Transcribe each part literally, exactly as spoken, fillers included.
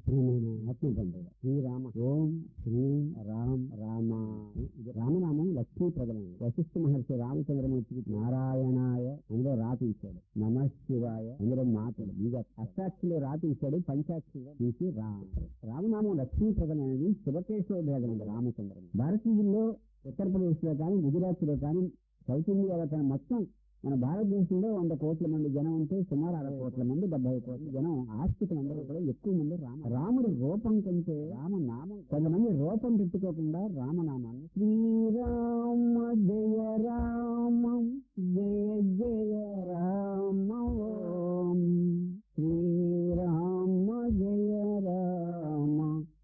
ప్రియమైన ఆత్మబంధువు శ్రీరామ ఓం శ్రీ రామ్ రామ. ఇది రామనామం లక్ష్మీ ప్రజలం. వశిష్ఠ మహర్షి రామచంద్రమూర్తికి నారాయణాయ అందులో రాతి ఇచ్చాడు, నమ శివాయ అందులో మాటలు, ఇక అష్టాక్షిలో రాతి ఇచ్చాడు, పంచాక్షిలో తీసి రామ. రామనామం లక్ష్మీ ప్రజలం అనేది శుభకేశవ భేదం రామచంద్రం. భారతీయుల్లో ఉత్తరప్రదేశ్ లో కానీ గుజరాత్ లో కానీ సౌత్ ఇండియాలో కానీ మొత్తం మన భారతదేశంలో వంద కోట్ల మంది జనం ఉంటే సుమారు అరవై కోట్ల మంది డెబ్బై కోట్ల జనం ఆస్తికులందరూ కూడా ఎక్కువ మంది రామ రాముడి రూపం కంటే రామనామం. కొంతమంది రూపం పెట్టుకోకుండా రామనామాన్ని శ్రీరామ జయ రామ జయ జయ రామ ఓం శ్రీరామ జయ రామ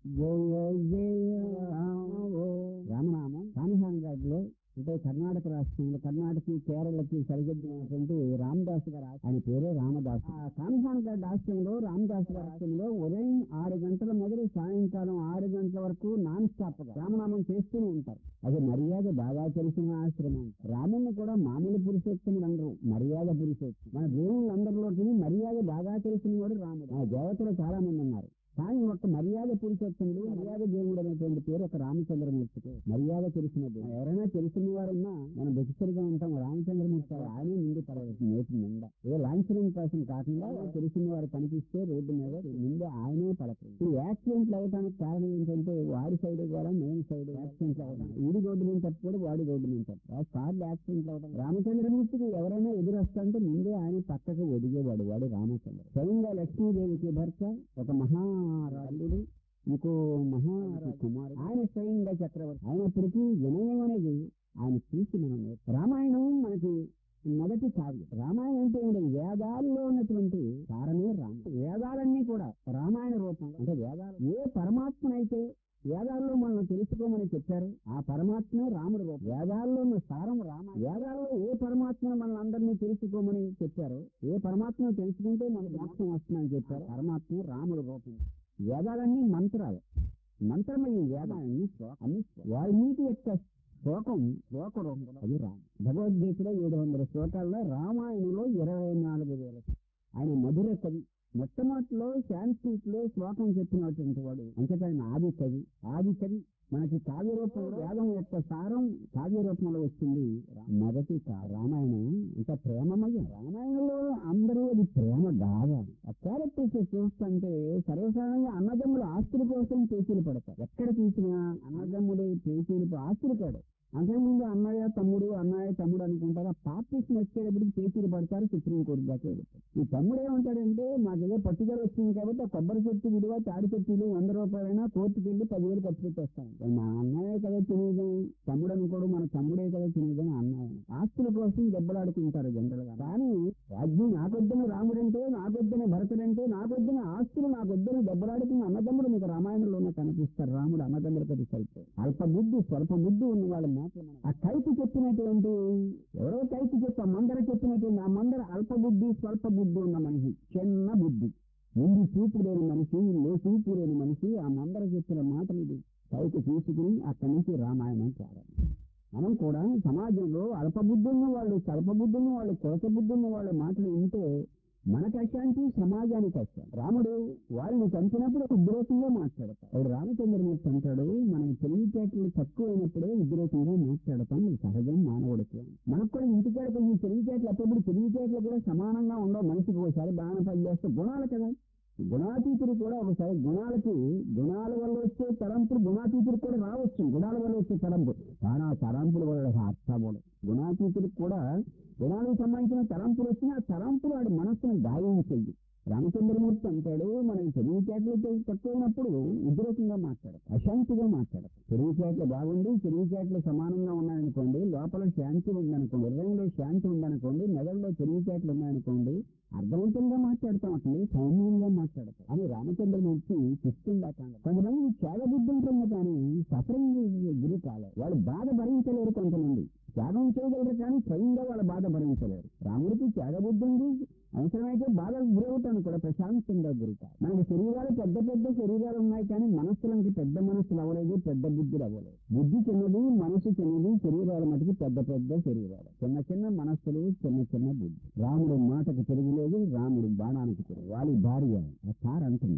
జయ జయ రామ ఓం. రామనామం కానిహాంఘాట్ లో అంటే కర్ణాటక రాష్ట్రంలో కర్ణాటక కేరళకి సరిహద్దునటువంటి రామదాస్ గారు, ఆయన పేరే రామదాస్. ఆ కానిహాంఘాట్ రాష్ట్రంలో రామదాస్ గారి రాష్ట్రంలో ఉదయం ఆరు గంటల మొదలు సాయంకాలం ఆరు గంటల వరకు నాన్ స్టాప్ గా రామనామం చేస్తూనే ఉంటారు. అది మర్యాద బాగా తెలిసిన ఆశ్రమం. రాముని కూడా మామూలు పురుషోత్తములు అందరూ మర్యాద పురుషోత్తములు. మన దేవుళ్ళందరిలోకి మర్యాద బాగా తెలిసిన వాడు రాముడు. ఆ దేవతలు చాలా మంది ఉన్నారు, కానీ ఒక మర్యాద పురుషోత్తముడు మర్యాద దేవుడు అనేటువంటి పేరు ఒక రామచంద్రమూర్తికి. మర్యాద తెలిసినది ఎవరైనా తెలిసిన వారున్నా మనం బెచ్చరిగా ఉంటాం. రామచంద్రమూర్తి ఆయనే ముందు పడవచ్చు నేటి నిండా. ఏ లాంఛనం కోసం కాకుండా తెలిసిన వారు కనిపిస్తే రోడ్డు మీద ముందు ఆయనే పడతారు. ఈ యాక్సిడెంట్లు అవడానికి కారణం ఏంటంటే వాడి సైడ్ కూడా మెయిన్ సైడ్ యాక్సిడెంట్లు అవడం. వీడి రోడ్డు మీద తప్పకూడదు, వాడి రోడ్డు మీద తప్ప కార్లు యాక్సిడెంట్లు అవడం. రామచంద్రమూర్తికి ఎవరైనా ఎదురొస్తుంటే ముందే ఆయన పక్కకు ఒదిగేవాడు వాడు రామచంద్ర. స్వయంగా లక్ష్మీదేవికి భర్త ఒక మహా రాజుడు, ఇంకో మహారాజు కుమారుడు. ఆయన స్వయంగా చక్రవర్తి అయినప్పటికీ వినయం అనేది ఆయన చూసి మనం రామాయణం మనకి మొదటి కావ్యం. రామాయణం అంటే వేదాల్లో ఉన్నటువంటి కారణమే రామ. వేదాలన్నీ కూడా రామాయణ రూపం. అంటే వేదాలు ఏ పరమాత్మనైతే వేదాల్లో మనం తెలుసుకోమని చెప్పారు ఆ పరమాత్మే రాముడు రూపం. వేదాల్లో ఉన్న సారం రామ. వేదాల్లో ఏ పరమాత్మను మన అందరినీ తెలుసుకోమని చెప్పారు, ఏ పరమాత్మను తెలుసుకుంటే మనకు మోక్షం వస్తుందని చెప్పారు, పరమాత్మ రాముడు రూపం. వేదాలన్నీ మంత్రాలు, మంత్రమయ్యే వేదాలన్నీ అన్ని వాల్మీకి యొక్క శ్లోకం శ్లోక రూపం అది రామ. భగవద్గీతలో ఏడు వందల శ్లోకాల్లో రామాయణంలో ఇరవై నాలుగు వేల. ఆయన మధుర కవి. మొట్టమొదటిలో సాంస్క్రిట్ లో శ్లోకం చెప్పినటువంటి వాడు అంతటా ఆయన ఆది కవి. ఆది కవి మనకి కావ్య రూపంలో వేదం యొక్క సారం కావ్య రూపంలో వచ్చింది. మొదటి రామాయణం ఇంకా ప్రేమమయ్యం. రామాయణంలో అందరూ అది ప్రేమ కాదా. ఆ క్యారెక్టర్స్ చూస్తుంటే సర్వసాధారణంగా అన్నదమ్ములు ఆస్తుల కోసం పేచీలు పడతారు. ఎక్కడ చూసినా అన్నదమ్ములు పేచీలు ఆస్తులు పడవు. అంతకుముందు అన్నయ్య తమ్ముడు అన్నయ్య తమ్ముడు అనుకుంటారు. ఆ పార్టీస్ వచ్చేటప్పటికి పేచీలు పడతారు, సుప్రీంకోర్టు దాకా వెళ్తారు. ఈ తమ్ముడు ఏమంటాడంటే మాకేదో పట్టుదల వచ్చింది కాబట్టి ఆ కొబ్బరి చెట్టు విలువ తాడి చెట్టులు వంద రూపాయలైనా కోర్టుకు వెళ్ళి పదివేలు ఖర్చు పెట్టేస్తాను. మా అన్నయ్య కదా తినేదని తమ్ముడు అనుకోడు, మన తమ్ముడే కదా తినేదని అన్నయ్య. ఆస్తుల కోసం దెబ్బలాడుకుంటారు జనరల్ గా. కానీ రాజ్యం నాకొద్దని రాముడంటే, నాకొద్దని భరతుడంటే, నాకొద్దని ఆస్తులు నాకొద్దని దెబ్బలాడుకున్న అన్నదమ్ముడు మీకు రామాయణంలోనే కనిపిస్తారు. రాముడు అన్నదమ్ముడు కదా సరిపోయి అల్ప బుద్ధి స్వల్ప బుద్ధి ఉన్న వాళ్ళ. ఆ కైకి చెప్పినటువంటి ఎవరో కైకి చెప్పి ఆ మందర చెప్పినటువంటి ఆ మందర అల్ప బుద్ధి స్వల్ప బుద్ధి ఉన్న మనిషి, చిన్న బుద్ధి, ముందు చూపు లేని మనిషి, లో చూపు లేని మనిషి. ఆ మందర చెప్పిన మాటలు ఇది కైకి తీసుకుని అక్కడి నుంచి రామాయణం ప్రారంభం. మనం కూడా సమాజంలో అల్పబుద్ధి ఉన్న వాళ్ళు, స్వల్పబుద్ధి ఉన్న వాళ్ళు, కొరత బుద్ధి ఉన్న వాళ్ళ మాటలు వింటే మనకు అశాంతి, సమాజానికి అశాంతి. రాముడు వాళ్ళని చంపినప్పుడు ఉద్రేకంగా మాట్లాడతాడు. రామచంద్రమూర్తి అంటాడు మనం తెలివితేటలు తక్కువైనప్పుడే ఉద్రేకంగా మాట్లాడతాం, ఇది సహజం మానవుడికి. మనకు కూడా ఇంటికాడకు ఈ తెలివితేటలు అప్పుడు తెలివితేటలు కూడా సమానంగా ఉండవు. మనిషికి ఒకసారి బాగా పనిచేస్తే గుణాలు కదా, గుణాతీతులు కూడా ఒకసారి గుణాలకి గుణాల వల్ల వచ్చే తలంపులు గుణాతీతులు కూడా రావచ్చు. గుణాల వల్ల వచ్చే తలంపు కానీ ఆ తలంపుల వల్ల అర్థములు గుణాతీతులకు కూడా గుణాలకు సంబంధించిన తలంపులు వచ్చినా ఆ తలంపులు వాడి మనస్సును గాయించేది. రామచంద్రమూర్తి అంటాడు మనం తెలివితేటలు తక్కువైనప్పుడు ఉద్రేకంగా మాట్లాడతాం, అశాంతిగా మాట్లాడతాం. తెలివితేటలు బాగుండి తెలివితేటలు సమానంగా ఉన్నాయనుకోండి, లోపల శాంతి ఉందనుకోండి, హృదయంలో శాంతి ఉందనుకోండి, మెదడులో తెలివితేటలు ఉన్నాయనుకోండి, అర్థవంతంగా మాట్లాడతాం, అట్లే సౌమ్యంగా మాట్లాడతాం అని రామచంద్రమూర్తి చెప్తుందా. కొంతమంది త్యాగబుద్ధి ఉంటుంది కానీ సఫరింగ్ గురి కాలేదు. వాళ్ళు బాధ భరించలేరు. కొంతమంది త్యాగం చేయగలరు కానీ స్వయంగా వాళ్ళ బాధ భరించలేరు. రాముడికి త్యాగబుద్ధి ఉంది, అవసరమైతే బాధకు గురవుతాను కూడా ప్రశాంతంగా గురికారు. మనకి శరీరాలు పెద్ద పెద్ద శరీరాలు ఉన్నాయి కానీ మనస్సులకి పెద్ద మనస్సులు అవ్వలేదు, పెద్ద బుద్ధులు అవ్వలేదు. బుద్ధి చిన్నది, మనసు చిన్నది, శరీరాల మటుకు పెద్ద పెద్ద శరీరాలు, చిన్న చిన్న మనస్సులు, చిన్న చిన్న బుద్ధి. రాముడు మాటకు తిరుగులేదు, రాముడు బాణానికి తిరుగు. వాళ్ళ భార్య సార్ అంటుంది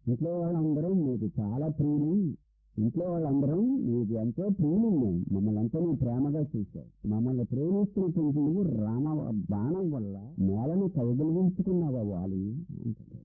ఇంట్లో వాళ్ళందరూ మీకు చాలా ప్రియులు, ఇంట్లో వాళ్ళందరం మీకు ఎంతో ప్రియులు మేము, మమ్మల్ని ఎంతో నువ్వు ప్రేమగా చూశావు, మమ్మల్ని ప్రేమిస్తున్నటువంటి నువ్వు రామ బాణం వల్ల నేలను కౌగిలించుకున్నావా వాలి అంటాడు.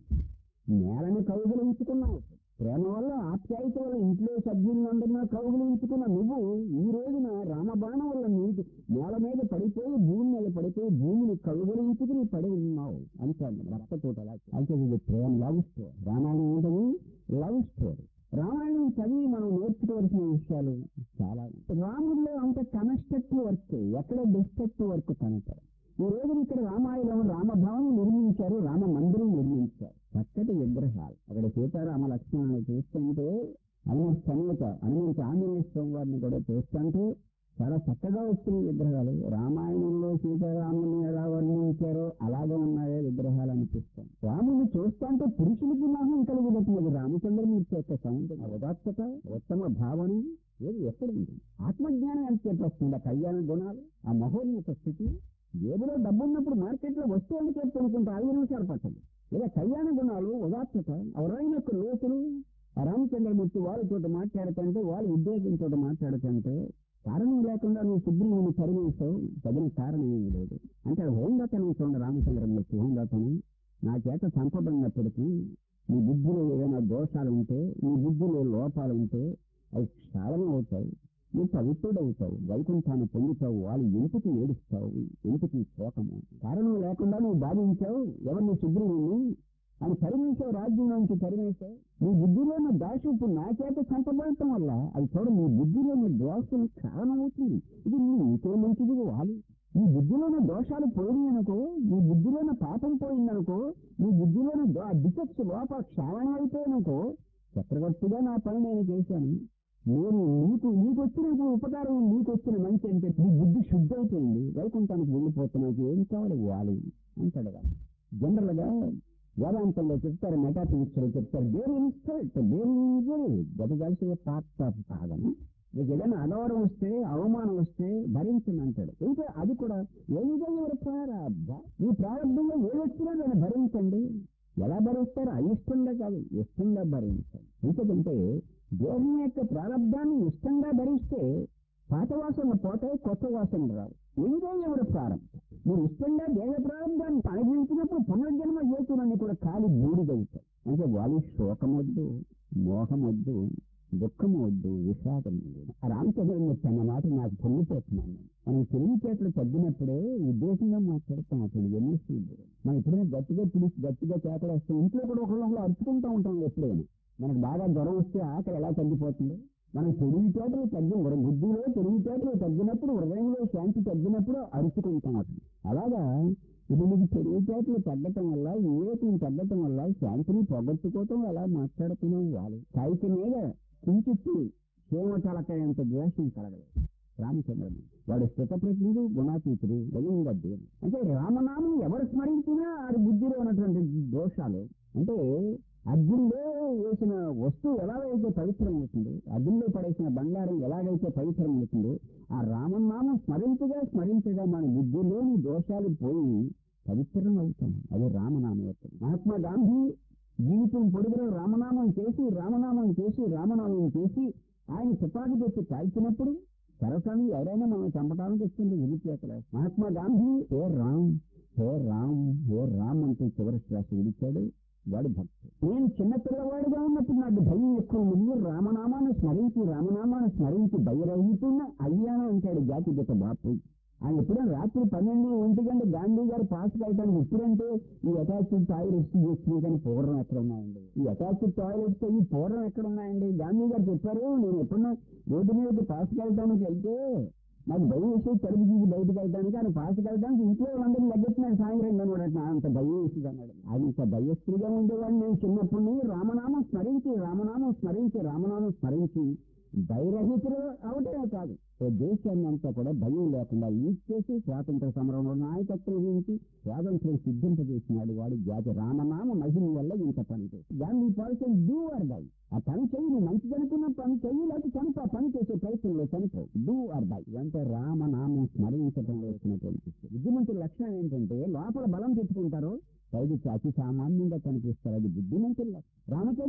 నేలను కౌగిలించుకున్నావు ప్రేమ వల్ల, ఆప్యాయత వల్ల ఇంట్లో సభ్యులందరినీ కౌగిలించుకున్న నువ్వు ఈ రోజున రామబాణం వల్ల నీటి నేల మీద పడిపోయి భూమి మీద పడిపోయి భూమిని కౌగిలించుకుని పడి ఉన్నావు అంటాడు రక్తతోట. అంటే ఇది ప్రేమ లవ్ స్టోరీ. రామాయణం ఏంటది? Love story. రామాయణం చదివి మనం నేర్చుకోవాల్సిన విషయాలు చాలా. రాముడిలో అంత కన్స్ట్రక్టివ్ వర్క్, ఎక్కడ డిస్ట్రక్టివ్ వర్క్ కనపడదు. ఈ రోజు ఇక్కడ రామాయణం రామభవనం నిర్మించారు, రామ మందిరం నిర్మించారు, చక్కటి విగ్రహాలు. అక్కడ సీతారామ లక్ష్మణుని చూస్తుంటే, హనుమంత సమేత హనుమంత ఆంజనేయ స్వామి వారిని కూడా చూస్తుంటే చాలా చక్కగా వస్తున్నాయి విగ్రహాలు. రామాయణంలో సీతారాముని ఎలా వర్ణించారో అలాగే ఉన్నాయో విగ్రహాలు అనిపిస్తాం. రాముని చూస్తుంటే పురుషులకి మోహం కలుగుతున్నది. రామచంద్రమూర్తి యొక్క సౌందర్యం, ఉదాత్తత, ఉత్తమ భావన ఏది ఎక్కడుంది? ఆత్మజ్ఞానం ఎంత చెప్పేస్తుంది? ఆ కళ్యాణ గుణాలు, ఆ మహోన్నత స్థితి. ఏదో డబ్బు ఉన్నప్పుడు మార్కెట్లో వస్తువులు చెప్పుకుంటే ఐదు నిమిషాలు పట్టదు. లేదా కళ్యాణ గుణాలు, ఉదాత్తత, ఎవరైన యొక్క లోతులు. రామచంద్రమూర్తి వాళ్ళతో మాట్లాడుతుంటే, వాళ్ళ ఉద్యోగంతో మాట్లాడుతుంటే కారణం లేకుండా నువ్వు సుగ్రీవుని పరిగణిస్తావు, తగిన కారణం ఏమి లేదు అంటే హోందాతనం చూడండి. రామచంద్రమూర్తి హోందాతనం నా చేత సంపబడినప్పటికీ నీ బుద్ధిలో ఏదైనా దోషాలు ఉంటే, నీ బుద్ధిలో లోపాలు ఉంటే అవి క్షాళన అవుతాయి, నువ్వు పవిత్రుడవుతావు, వైకుంఠాన్ని పొందుతావు, వాళ్ళు ఎంపికి ఏడుస్తావు, ఎంపికి శోకము. కారణం లేకుండా నువ్వు బాధించావు ఎవరిని? సుగ్రీవుని అని పరిగణించావు, రాజ్యం నుంచి పరిగణించావు. నీ బుద్ధిలోని దోషం ఇప్పుడు నా చేత చంపబడటం వల్ల అది చూడ నీ బుద్ధిలోని దోషం కారణమవుతుంది. ఇది నీ ఇంకే మంచిది వాళ్ళు. నీ బుద్ధిలోని దోషాలు పోయినాయనుకో, నీ బుద్ధిలోని పాపం పోయిందనుకో, నీ బుద్ధిలోని డిఫెక్ట్స్ లోపల క్షాళన అయిపోయిననుకో, చక్రవర్తిగా నా పని నేను చేశాను, నేను నీకు నీకు వచ్చిన ఉపకారం, నీకు వచ్చిన మంచి అంటే నీ బుద్ధి శుద్ధి అయిపోయింది, వైకుంఠానికి వెళ్ళిపోతున్నావు, ఏం కావాలి వాలి అంటాడు. జనరల్ గా వేదాంతంలో చెప్తారు, మెటాఫిజిక్స్ లో చెప్తారు, దేని ఇన్స్టెంట్ దేని గది కలిసి పార్ట్ ఆఫ్ భాగము. మీకు ఏదైనా అగౌరవం వస్తే, అవమానం వస్తే భరించండి అంటాడు. ఇంకా అది కూడా ఏదో ఎవరి ప్రారంభ, ఈ ప్రారంభంలో ఏ వచ్చినా నేను భరించండి. ఎలా భరిస్తారో అయిష్టంగా కాదు, ఇష్టంగా భరించండి. ఎందుకంటే దేహం యొక్క ప్రారంభాన్ని ఇష్టంగా భరిస్తే పాత వాసనలు పోతాయి, కొత్త వాసనలు రావు. ఏదో ఎవరి ప్రారంభం. మీరు ఇష్టంగా దేహ ప్రారంభాన్ని అనుభవించినప్పుడు పునర్జన్మ హేతులన్నీ కూడా ఖాళీ బూడిదవుతాయి. అంటే వాళ్ళు శోకం వద్దు, మోహం వద్దు, దుఃఖం వద్దు, విషాదం వద్దు. రామచంద్రమూర్తి అన్న మాట నాకు పొంగిపోతున్నాను. మనం తెలివితేటలు తగ్గినప్పుడే ఉద్దేశంగా మాట్లాడుతాం. అతను ఎన్ని మనం ఎప్పుడైనా గట్టిగా పిలిచి గట్టిగా చేతలేస్తాం. ఇంట్లో కూడా ఒకళ్ళు అరుచుకుంటూ ఉంటాం. ఎప్పుడైనా మనకు బాగా జ్వరం వస్తే ఆకలి ఎలా తగ్గిపోతుంది? మనం తెలివితేటలు తగ్గి బుద్ధిలో తెలివితేటలు తగ్గినప్పుడు, హృదయంలో శాంతి తగ్గినప్పుడు అరుచుకుంటాం. అతను అలాగా ఇది మీకు తెలివితేటలు తగ్గటం వల్ల, వివేకం తగ్గటం వల్ల శాంతిని పొగట్టుకోవటం ఎలా మాట్లాడుతున్నాం. వాళ్ళు కాగితం మీద కించిత్తు సోమతలకాయంత ద్వేషం కలగలేదు రామచంద్రుడు. వాడు స్థితప్రజ్ఞుడు, గుణాతీతుడు, వయంగద్దు. అంటే రామనామం ఎవరు స్మరించినా అది బుద్ధిలో ఉన్నటువంటి దోషాలు. అంటే అగ్నిలో వేసిన వస్తువు ఎలాగైతే పవిత్రం అవుతుందో, అగ్నిలో పడేసిన బంగారం ఎలాగైతే పవిత్రం అవుతుందో, ఆ రామనామం స్మరించగా స్మరించగా మన బుద్ధిలోని దోషాలు పోయి పవిత్రం అవుతాం. అది రామనామం అవుతుంది. మహాత్మా గాంధీ జీవితం పొడుగులో రామనామం చేసి రామనామం చేసి రామనామం చేసి ఆయన తుపాకి పెట్టి కాల్చినప్పుడు సరసాన్ని ఎవరైనా మనం చంపడానికి వస్తుంది విడిచేతలే. మహాత్మా గాంధీ ఏ రామ్ హే రామ్ హే రామ్ అంటూ చివరి శ్వాస విడిచాడు. వాడు భక్తుడు. నేను చిన్న పిల్లవాడిగా ఉన్నప్పుడు నాకు భయం ఎక్కువ ఉంది. రామనామాన్ని స్మరించి రామనామాన్ని స్మరించి భయరహితున్న అయ్యాను అంటాడు జాతిగత బాపు. ఆయన ఎప్పుడైనా రాత్రి పన్నెండు ఒంటి గంట గాంధీ గారు పాస్ కాయటానికి ఎప్పుడంటే ఈ అటాచ్డ్ టాయిలెట్స్ చేస్తుంది. కానీ పూర్వం ఎక్కడ ఉన్నాయండి ఈ అటాచ్డ్ టాయిలెట్స్? ఈ పూర్వం ఎక్కడ ఉన్నాయండి? గాంధీ గారు చెప్పారు, నేను ఎప్పుడన్నా రోడ్డు మీద పాస్ కాయటానికి వెళ్తే నాకు భయం వేసి తలుపు తీసి బయటకు వెళ్తానికి, ఆయన పాస్ వెళ్ళడానికి ఇంట్లో వాళ్ళందరూ లగ్గెత్తున్నాను సాయంత్రం కనబడట అంత భయం వేసి అన్నాడు. అంత భయస్త్రీగా ఉండేవాడిని నేను చిన్నప్పుడు. రామనామం స్మరించి రామనామం స్మరించి రామనామం స్మరించి భయరహితులు అవటమే కాదు, దేశాన్ని అంతా కూడా భయం లేకుండా లీడ్ చేసి స్వాతంత్ర సమరంలో నాయకత్వం వహించి స్వాతంత్రం సిద్ధింపజేసినాడు. వాడి జాతి రామనామ మహిమ వల్ల ఇంత పని చేసి దాన్ని పాల్సిన డూ ఆర్ డై. ఆ పని చెయ్యి, నువ్వు మంచి అనుకున్న పని చెయ్యి, లేకపోతే చనిపో. పని చేసే ప్రయత్నంలో చనిపో. డూ ఆర్ డై అంటే రామనామం స్మరించడంలో వచ్చినటువంటి బుద్ధిమంతుల లక్షణం ఏంటంటే లోపల బలం తెచ్చుకుంటారు, పైకి అతి సామాన్యంగా కనిపిస్తారు. అది బుద్ధిమంతుల లక్షణం. రామచంద్రమూర్తి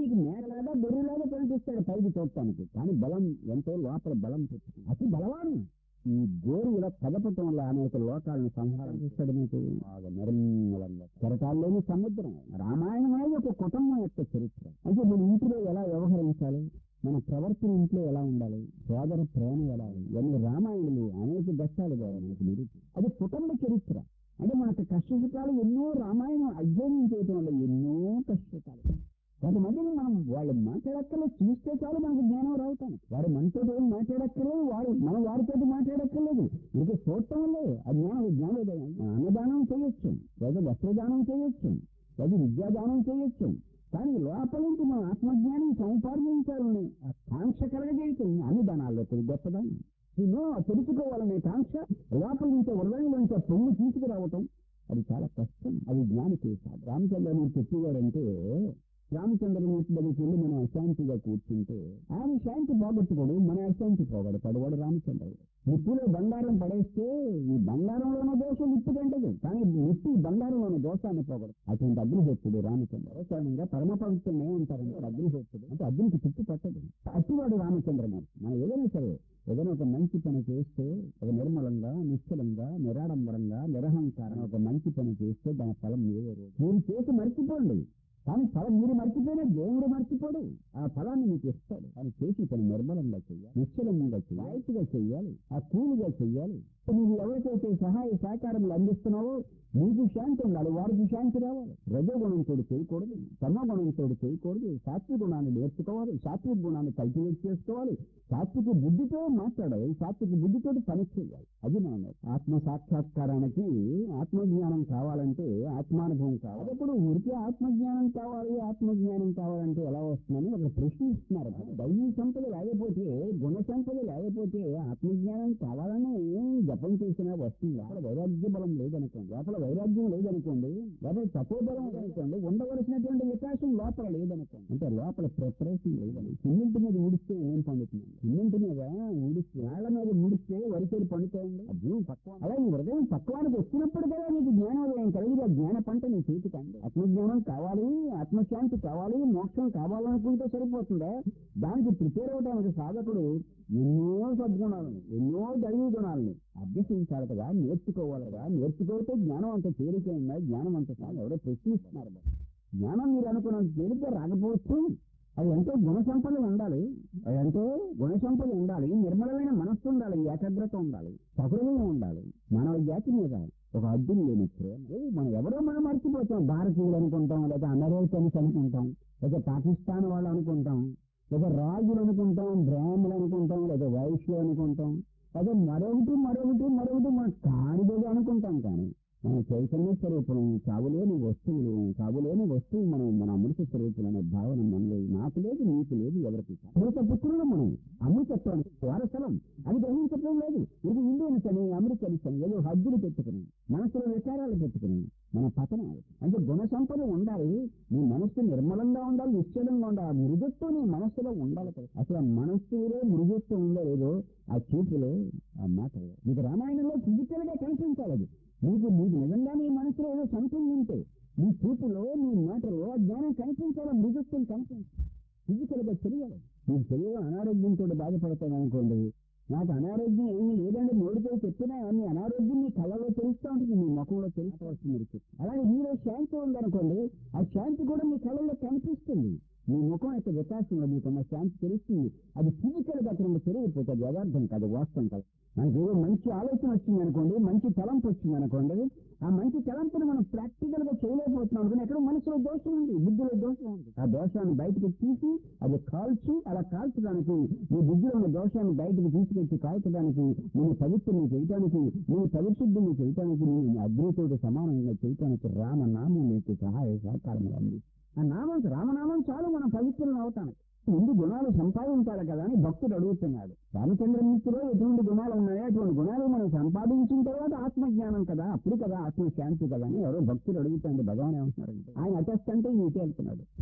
నీకు మేకలాగా బొర్రులాగా కనిపిస్తాడు పైకి చూడటానికి, కానీ బలం ఎంతో లోపల బలం పెట్టుకుంది. అతి బలవాడు. ఈ గోరు ఇలా కదపటం వల్ల అనేక లోకాలను సంహారం చేస్తాడు. మీకు బాగా నిర్మలంగా కెరటాల్లోని సముద్రం. రామాయణం అనేది ఒక కుటుంబం యొక్క చరిత్ర. అంటే మన ఇంటిలో ఎలా వ్యవహరించాలి, మన ప్రవర్తన ఇంట్లో ఎలా ఉండాలి, సోదర ప్రేమ ఎలా ఉంది, ఇవన్నీ రామాయణులు అనేక దశాలు కావాలి మనకు నిరూపి. అది కుటుంబ చరిత్ర. అంటే మనకు కష్టసుఖాలు ఎన్నో రామాయణం అధ్యయనం చేయడం వల్ల ఎన్నో కష్టసుఖాలు. కొంతమందిని మనం వాళ్ళు మాట్లాడక్కర్లేదు, చూస్తే చాలు మనకు జ్ఞానం రావుతాను. వారు మనతో ఏం మాట్లాడక్కర్లేదు, వారు మనం వారితో మాట్లాడక్కర్లేదు, ఇంకా చూడటం వల్లే ఆ జ్ఞానం జ్ఞానోదయం. అన్నదానం చేయొచ్చు, లేదా వస్త్రదానం చేయొచ్చు, లేదా విద్యాదానం చేయొచ్చు, కానీ లోపల నుంచి మన ఆత్మజ్ఞానం సంపాదించాలని ఆ కాంక్ష కలగజేయటం అన్ని దానాల్లో గొప్పదానం. ఎన్నో తెలుసుకోవాలనే కాంక్ష లోపల నుంచి హృదయంలోంచి పొంగు తీసుకురావటం అది చాలా కష్టం. అది జ్ఞానికి. రామచంద్రమూర్తి చెప్పేవాడంటే, రామచంద్రమూర్తి దగ్గరికి వెళ్ళి మనం అశాంతిగా కూర్చుంటే ఆయన శాంతి పోగొట్టుకోడు, మన అశాంతి పోగొడతాడు వాడు రామచంద్రుడు. నిప్పులో బంగారం పడేస్తే ఈ బంగారంలోని దోషం నిప్పు కంటదు, కానీ నిప్పు బంగారంలోని దోషాన్ని పోగొడదు. అటువంటి అగ్నిహోత్రుడు రామచంద్రుడు. కారణంగా పరమ పవిత్రుడు ఏమంటారంటే అగ్నిహోత్రుడు అంటే అగ్నికి తిప్పు పట్టదు. అట్టివాడు రామచంద్రమూర్తి. మనం ఏదైనా సరే ఏదైనా ఒక మంచి పని చేస్తే ఒక నిర్మలంగా, నిశ్చలంగా, నిరాడంబరంగా, నిరహంకారం ఒక మంచి పని చేస్తే దాని ఫలం మీరే రోజు మీరు చేసి మర్చిపోండి. కానీ ఫలం మీరు మర్చిపోయినా దేవుడు మర్చిపోడు, ఆ ఫలాన్ని మీకు ఇస్తాడు. కానీ చేసి పని నిర్మలంగా చెయ్యాలి, నిశ్చలంగా చెయ్యాలి, గా చెయ్యాలి, ఆ కూలిగా చెయ్యాలి. నువ్వు ఎవరికైతే సహాయ సహకారములు అందిస్తున్నావో నీకు శాంతి ఉండాలి, వారికి శాంతి రావాలి. రజోగుణంతో చేయకూడదు, తమోగుణంతో చేయకూడదు, సాత్విక గుణాన్ని నేర్చుకోవాలి, సాత్విక గుణాన్ని కల్టివేట్ చేసుకోవాలి, సాత్విక బుద్ధితో మాట్లాడాలి, సాత్విక బుద్ధితో పని చేయాలి. అది మనం ఆత్మ సాక్షాత్కారానికి ఆత్మజ్ఞానం కావాలంటే ఆత్మానుభవం కావాలి. అప్పుడు ఊరికే ఆత్మజ్ఞానం కావాలి ఆత్మజ్ఞానం కావాలంటే ఎలా వస్తుందని ఒక ప్రశ్న ఇస్తున్నారు. దైవీ సంపద లేకపోతే, గుణ సంపద లేకపోతే ఆత్మజ్ఞానం కావాలని జపం చేసినా వస్తుంది. అక్కడ వైరాగ్య బలం లేదనుకోండి, లోపల వైరాగ్యం లేదనుకోండి, లోపల తపోబలం లేదనుకోండి, ఉండవలసినటువంటి వికాసం లోపల లేదనుకోండి, అంటే లోపల ప్రిపరేషన్ లేదని. సిమెంట్ మీద ఊడిస్తే ఏం పండుతుంది? సిమెంట్ మీద ఊడిస్తే వేళ్ల మీద ఊడిస్తే వరిసేలు పండుతాయండి. భూమి పక్వ అలా ఈ హృదయం పక్వానికి వచ్చినప్పుడు కదా నీకు జ్ఞానోదయం కలిగి ఆ జ్ఞాన పంట నీ చేతికి అండి. ఆత్మజ్ఞానం కావాలి, ఆత్మశాంతి కావాలి, మోక్షం కావాలనుకుంటే సరిపోతుందా? దానికి ప్రిపేర్ అవడానికి సాధకుడు ఎన్నో సద్గుణాలను, ఎన్నో దైవీ గుణాలను అభ్యసించాలి కదా, నేర్చుకోవాలి కదా. నేర్చుకోతే జ్ఞానం అంత తేలిక ఉన్నాయి, జ్ఞానం అంత చాలా ఎవరో ప్రశ్నిస్తున్నారు. జ్ఞానం మీరు అనుకున్నంత తేలిక రాకపోవచ్చు. అది ఎంతో గుణ సంపద ఉండాలి, అది ఎంతో గుణ సంపద ఉండాలి, నిర్మలమైన మనస్సు ఉండాలి, ఏకాగ్రత ఉండాలి, సహృదయం ఉండాలి. మానవ జాతి మీద ఒక అడ్డులు లేని ప్రేమ. మనం ఎవరో మనం మర్చిపోతాం. భారతీయులు అనుకుంటాం, లేదా అమెరికన్స్ అనుకుంటాం, లేదా పాకిస్తాన్ వాళ్ళు అనుకుంటాం, లేదా రాజులు అనుకుంటాం, బ్రాహ్మణులు అనుకుంటాం, లేదా వైశ్యులు అనుకుంటాం, అదే మరొకటి మరొకటి మరొకటి మన కానిదేదో అనుకుంటాం. కానీ మన చైతన్య స్వరూపం చావులేని వస్తువులు, చావులేని వస్తువు మనం మన అమృత స్వరూపులు అనే భావన మనలో నాకు లేదు, నీకు లేదు, ఎవరికి అమృత పుత్రులు మనం. అమృతత్వానికి వారసలం అది గ్రహించడం లేదు. ఇది ఇండియన్స్ అని అమెరికన్స్ అని ఏదో హద్దులు పెట్టుకుని మనసులో విచారాలు పెట్టుకుని మన పతనం. అంటే గుణ సంపద ఉండాలి, నీ మనస్సు నిర్మలంగా ఉండాలి, నిశ్చలంగా ఉండాలి. ఆ మృగత్వం నీ మనస్సులో ఉండాలి కదా. అసలు ఆ మనస్సులో మృగత్వం ఉందో లేదో ఆ చూపులో ఆ మాట మీకు రామాయణంలో ఫిజికల్ గా కనిపించాలి. అది నీకు నీకు నిజంగా నీ మనసులో ఏదో సంథింగ్ ఉంటే నీ చూపులో, నీ మాటలో ఆ జ్ఞానం కనిపించాలి, మృగత్వం కనిపించాలి, ఫిజికల్ గా తెలియాలి. నీకు తెలియదు అనారోగ్యంతో బాధపడతాను అనుకోండి, నాకు అనారోగ్యం ఏమీ లేదండి నోడితో చెప్పినా నీ అనారోగ్యం నీ కళ్ళలో తెలుస్తూ ఉంటుంది, నీ ముఖంలో తెలుసుకోవాల్సింది మీరు. అలాగే మీలో శాంతి ఉందనుకోండి, ఆ శాంతి కూడా మీ కళ్ళలో కనిపిస్తుంది. మీ ముఖం యొక్క వికాసంలో మీకున్న శాంతి తెలుస్తుంది. అది ఫిజికల్ గా అక్కడ తెలియకపోతే యథార్థం కాదు, వాస్తవం కాదు. మనకి ఏదో మంచి ఆలోచన వచ్చింది అనుకోండి, మంచి తలంపు వచ్చింది అనుకోండి, ఆ మంచి తలంపుని మనం ప్రాక్టికల్ గా చేయలేకపోతున్నాం అనుకోండి, ఎక్కడ మనసులో దోషం ఉంది, బుద్ధిలో దోషం ఉంది. ఆ దోషాన్ని బయటకు తీసి అది కాల్చి, అలా కాల్చడానికి నీ బుద్ధిలో ఉన్న దోషాన్ని బయటకు తీసుకొచ్చి కాల్చడానికి, నేను పవిత్రుని చేయటానికి, నీ పరిశుద్ధిని చేయటానికి, నేను అగ్నితోటి సమానంగా చేయటానికి రామనామం నీకు సహాయ సహకారం అంది. ఆ నామం రామనామం చాలు మనం పవిత్రులను అవుతానికి. ముందు గుణాలు సంపాదించాలి కదా అని భక్తుడు అడుగుతున్నాడు. రామచంద్రమూర్తిలో ఎటువంటి గుణాలు ఉన్నాయో అటువంటి గుణాలు మనం సంపాదించిన తర్వాత ఆత్మజ్ఞానం కదా, అప్పుడు కదా ఆత్మశాంతి కదా అని ఎవరో భక్తుడు అడుగుతుంది. భగవాన్ ఏమంటున్నారంటే ఆయన అటెస్ట్ అంటే ఇటు వెళ్తున్నాడు.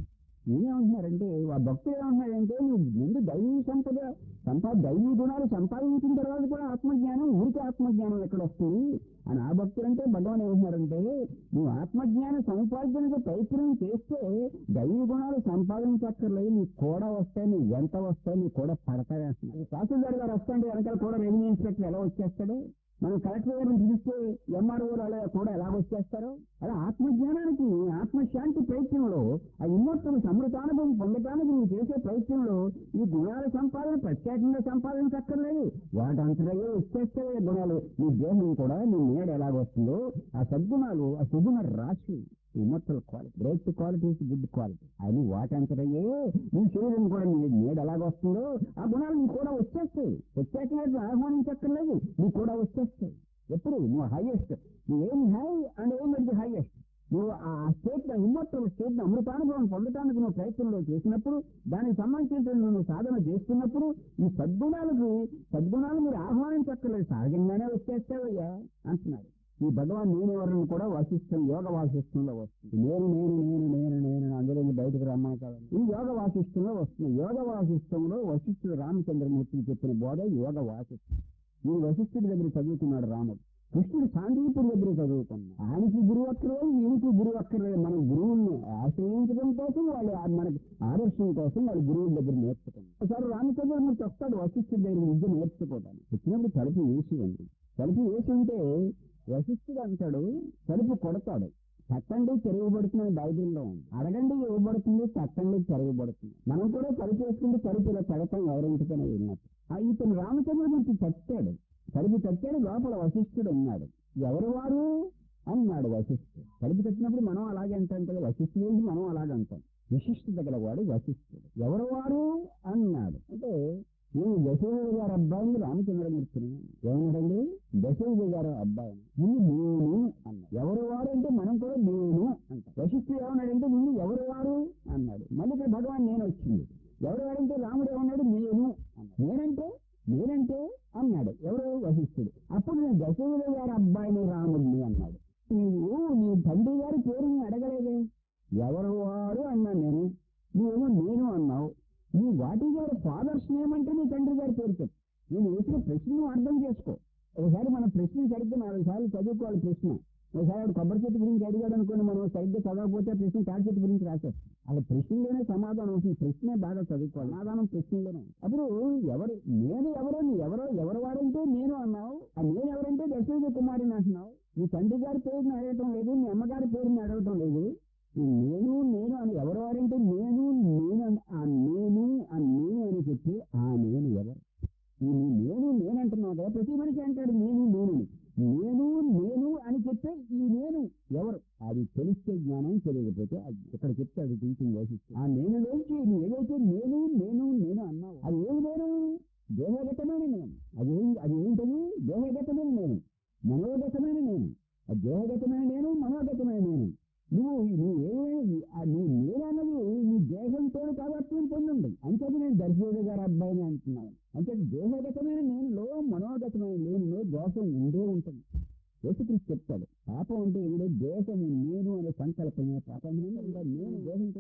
ఏమంటున్నారంటే ఆ భక్తులు ఏమంటున్నారంటే నువ్వు ముందు దైవీ సంపద సంపా దైవీ గుణాలు సంపాదించిన తర్వాత కూడా ఆత్మజ్ఞానం ఊరికి ఆత్మజ్ఞానం ఎక్కడ వస్తుంది అని ఆ భక్తులు అంటే భగవాన్ ఏమంటున్నారంటే నువ్వు ఆత్మజ్ఞాన సముపార్జనకు ప్రయత్నం చేస్తే దైవీ గుణాలు సంపాదించక్కర్లేదు నీకు కూడా వస్తాయి నీకు ఎంత వస్తాయి నీకు కూడా పడతాయి అంటున్నారు. తహసీల్దార్ గారు వస్తాంటే వెనకాల కూడా రెవెన్యూ ఇన్స్పెక్టర్ ఎలా వచ్చేస్తాడు, మనం కలెక్టర్ గారిని పిలిస్తే ఎంఆర్ఓలు అలా కూడా ఎలా వచ్చేస్తారు. అలా ఆత్మజ్ఞానానికి ఆత్మశాంతి ప్రయత్నంలో ఆ ఇమ్మత్తులు సమృతానుభవం పొందటానికి నువ్వు చేసే ప్రయత్నంలో ఈ గుణాల సంపాదన ప్రత్యేకంగా సంపాదించక్కర్లేదు, వాటంతరయ్యే వచ్చేస్తే గుణాలు నీ దేహం కూడా నీ నీడ ఎలాగొస్తుందో ఆ సద్గుణాలు ఆ సుగుణ రాశి immortal quality great qualities good quality అని వాటంతరయ్యే నీ శరీరం కూడా నీ నీడ ఎలాగొస్తుందో ఆ గుణాలు నీకు కూడా వచ్చేస్తాయి. వచ్చేసినట్టు ఆహ్వానించక్కర్లేదు, నీకు కూడా వచ్చేస్తాయి. ఎప్పుడు నువ్వు హైయెస్ట్ నువ్వేం హై అండ్ ఏం అది హైయెస్ట్ నువ్వు ఆ స్టేట్ ఇమ్మర్టల్ స్టేట్ అమృతానుభవం పొందడానికి నువ్వు ప్రయత్నంలో చేసినప్పుడు దానికి సంబంధించిన నువ్వు సాధన చేస్తున్నప్పుడు ఈ సద్గుణాలకు సద్గుణాలు మీరు ఆహ్వానించక్కర్లేదు, సహజంగానే వచ్చేస్తావయ్యా అంటున్నారు. ఈ భగవాన్ నేను ఎవరిని కూడా వాసిష్టం యోగ వాసిష్టంలో వస్తుంది. నేను నేను నేను నేను నేను అందులో బయటకు రమ్మని కాదు, ఈ యోగ వాసిష్టంలో వస్తుంది. యోగ వాసిష్టంలో వశిష్ఠుడు రామచంద్రమూర్తికి చెప్పిన బోధ యోగ వాసిష్టం. ఈ వశిష్ఠుడి దగ్గర చదువుకున్నాడు రాముడు, కృష్ణుడు సాందీపుడి దగ్గర చదువుకున్నాడు. ఆయనకి గురువు అక్కర్లేదు, ఈయనకి గురువు అక్కర్లేదు. మన గురువుని ఆశ్రయించడం కోసం వాళ్ళు మనకి ఆదర్శం కోసం వాళ్ళు గురువుల దగ్గర నేర్చుకున్నారు. ఒకసారి రామచంద్రమూర్తి వస్తాడు వశిష్ఠుడి దగ్గర విద్య నేర్చుకోవడానికి. వచ్చినప్పుడు తలుపు వేసి ఉంది. తలుపు వేసి ఉంటే వశిష్ఠుడు అంటాడు తలుపు కొడతాడు, తట్టండి తిరగబడుతుంది బైబిల్లో ఉంది. అడగండి ఇవ్వబడుతుంది, తట్టండి తిరగబడుతుంది. మనం కూడా తలుపు వేసుకుంటే తలుపు ఇలా తడతాం ఎవరింటికైనా వెళ్ళినట్టు. ఇతను రామచంద్రమూర్తి తట్టాడు, తలుపు తట్టాడు, లోపల వశిష్ఠుడు ఉన్నాడు. ఎవరు వారు అన్నాడు వశిష్ఠుడు. తలుపు తట్టినప్పుడు మనం అలాగే అంటాం కదా, వశిష్ఠుడు గురించి మనం అలాగే అంటాం. విశిష్ట దగ్గర వాడు వశిష్ఠుడు. ఎవరు వారు అన్నాడు. అంటే నేను దశరథ గారు అబ్బాయిని రామచంద్రమూర్తిని ఏమన్నాడండి, దశరథ గారు అబ్బాయిని ముందు నేను అన్నాడు. ఎవరు వారు అంటే మనం కూడా నేను అంటాం. వశిష్ఠుడు ఏమన్నాడంటే ముందు ఎవరు వారు అన్నాడు. మళ్ళీ ఇక్కడ భగవాన్ నేను వచ్చింది. ఎవరు వారంటే రాముడు ఏమన్నాడు నేను అన్నాడు. నేనంటే నేనంటే అన్నాడు ఎవరు వశిష్ఠుడు. అప్పుడు నేను దశరథ గారి అబ్బాయిని రాముడిని అన్నాడు. నీవు నీ తండ్రి గారి పేరుని అడగలేదే, ఎవరు వారు అన్నాను నేను, నువ్వేమో నేను అన్నావు. నీ వాటి గారి ఫాదర్స్ ఏమంటే నీ తండ్రి గారి పేరు చెప్పు. నేను వేసిన ప్రశ్నను అర్థం చేసుకో. ఒకసారి మన ప్రశ్న సరిగ్గా నాలుగు సార్లు చదువుకోవాలి. ప్రశ్న ఒకసారి ఆవిడ కొబ్బరి చెట్టు గురించి అడిగాడు అనుకోండి, మనం సరిగ్గా చదవకపోతే ప్రశ్న తాటి చెట్టు గురించి రాసేస్తాం. అలా ప్రశ్నలోనే సమాధానం వస్తుంది. ప్రశ్నే బాగా చదువుకోవాలి, సమాధానం ప్రశ్నలోనే. అప్పుడు ఎవరు నేను ఎవరో నీ ఎవరో ఎవరు వారంటే నేను అన్నావు. ఆ నేను ఎవరంటే దశరథ కుమారుని అంటున్నావు. నీ తండ్రి గారి పేరుని అడగటం లేదు, నీ అమ్మగారి పేరుని అడగటం లేదు. నేను నేను అని ఎవరు వారంటే నేను నేను ఆ నేను ఆ నేను అని చెప్పి ఆ నేను ఎవరు నేను నేనంటున్నావు కదా. ప్రతి మనిషి అంటాడు నేను నేను నేను నేను అని చెప్తే ఈ నేను ఎవరు అది తెలిస్తే జ్ఞానం, తెలియకపోతే ఇక్కడ చెప్తాడు టీచింగ్ వహిస్తూ. ఆ నేను లోంచి నువ్వు ఏదైతే నేను నేను నేను అన్నావు అది ఏమి నేను, దేహగతమైన నేను. అదేం అది ఏంటది దేహగతమైన నేను, మనోగతమైన నేను. ఆ దేహగతమైన నేను మనోగతమైన నేను. నువ్వు నువ్వు నీ నేనన్నది నీ దేహంతో కాబట్టి పొందండి. అంతేది నేను దర్శకుడు గారి అబ్బాయిని అంటున్నాను. అంటే దేహగతమైన నేనులో మనోగతమైన నేనులో దోషం ఉండే ఉంటుంది. యేసుక్రీస్తు చెప్తాడు పాపం అంటే ఏమిటో దేశము నేను అనే సంకల్పమే పాపం. నేను దేశంతో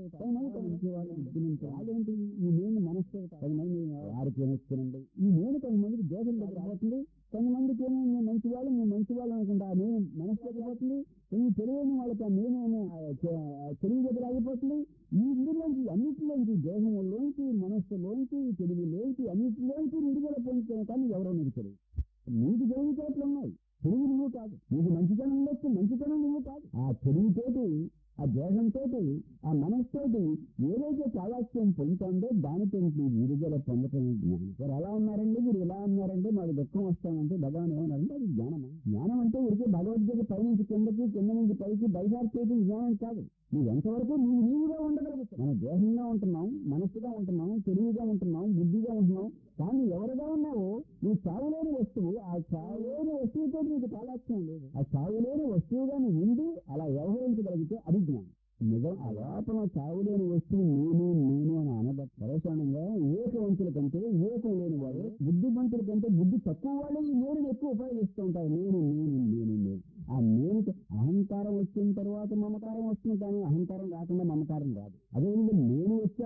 వాళ్ళేంటి ఈ నేను మనస్సు కొంతమంది వారికి ఏమొచ్చానండి ఈ నేను కొంతమందికి దేశం దగ్గర పోతుంది, కొంతమందికి ఏమో మేము మంచి వాళ్ళు మేము మంచి వాళ్ళు అనుకుంటా ఆ నేను మనస్సు దగ్గర పోతుంది, కొన్ని తెలియని వాళ్ళకి ఆ నేను తెలుగు దగ్గర ఆగిపోతుంది. ఈ ఇందులోంచి అన్నింటిలోంచి దేహంలోంచి మనస్సులోంచి తెలుగులోంచి అన్నింటిలోంచి విడుదల పొందుతాను. కానీ ఎవరో నీకు తెలియదు. నీకు తెలివి చోట్ల ఉన్నాయి, తెలుగు నువ్వు కాదు. నీకు మంచితనం ఉండొచ్చు, మంచితనం నువ్వు కాదు. ఆ తెలుగుతోటి ఆ దేహంతో ఆ మనస్తోటి ఏదైతే చాలాస్యం పొందుతుందో దానితో విడుదల పొందటం జ్ఞానం. మీరు ఎలా ఉన్నారండి, మీరు ఇలా ఉన్నారంటే మాకు దుఃఖం వస్తామంటే భగవాన్ ఏమన్నారంటే అది జ్ఞానం. జ్ఞానం అంటే ఉడికే భగవద్గీత పై నుంచి కిందకి కింద నుంచి పైకి బైహార్ చేయడం జ్ఞానం కాదు. నువ్వు ఎంతవరకు నువ్వు నీవుగా ఉండగలుగుతావు. మన దేహంగా ఉంటున్నాం, మనస్సుగా ఉంటున్నాం, తెలివిగా ఉంటున్నాం, బుద్ధిగా ఉంటున్నాం. కానీ ఎవరుగా ఉన్నావో నువ్వు చావులేని వస్తువు. ఆ చావులేని వస్తువుతో నీకు తాలాక్ష్యం లేదు. ఆ చావులేని వస్తువుగా నువ్వు ఉండి అలా వ్యవహరించగలిగితే అది జ్ఞానం. నిజం ఆ లోపల చావులేని వస్తువు నేను నేను అని అనబట్టి పరేషానంగా వివేకవంతుల కంటే వివేకం లేని వాడు, బుద్ధిమంతుల కంటే బుద్ధి తక్కువ వాళ్ళు ఈ నేను ఎక్కువ ఉపయోగిస్తూ ఉంటారు. నేను నేను నేను నేను ఆ నేను అహంకారం వచ్చిన తర్వాత మమకారం వస్తుంది, కానీ అహంకారం రాకుండా మమకారం రాదు. అదేవిధంగా నేను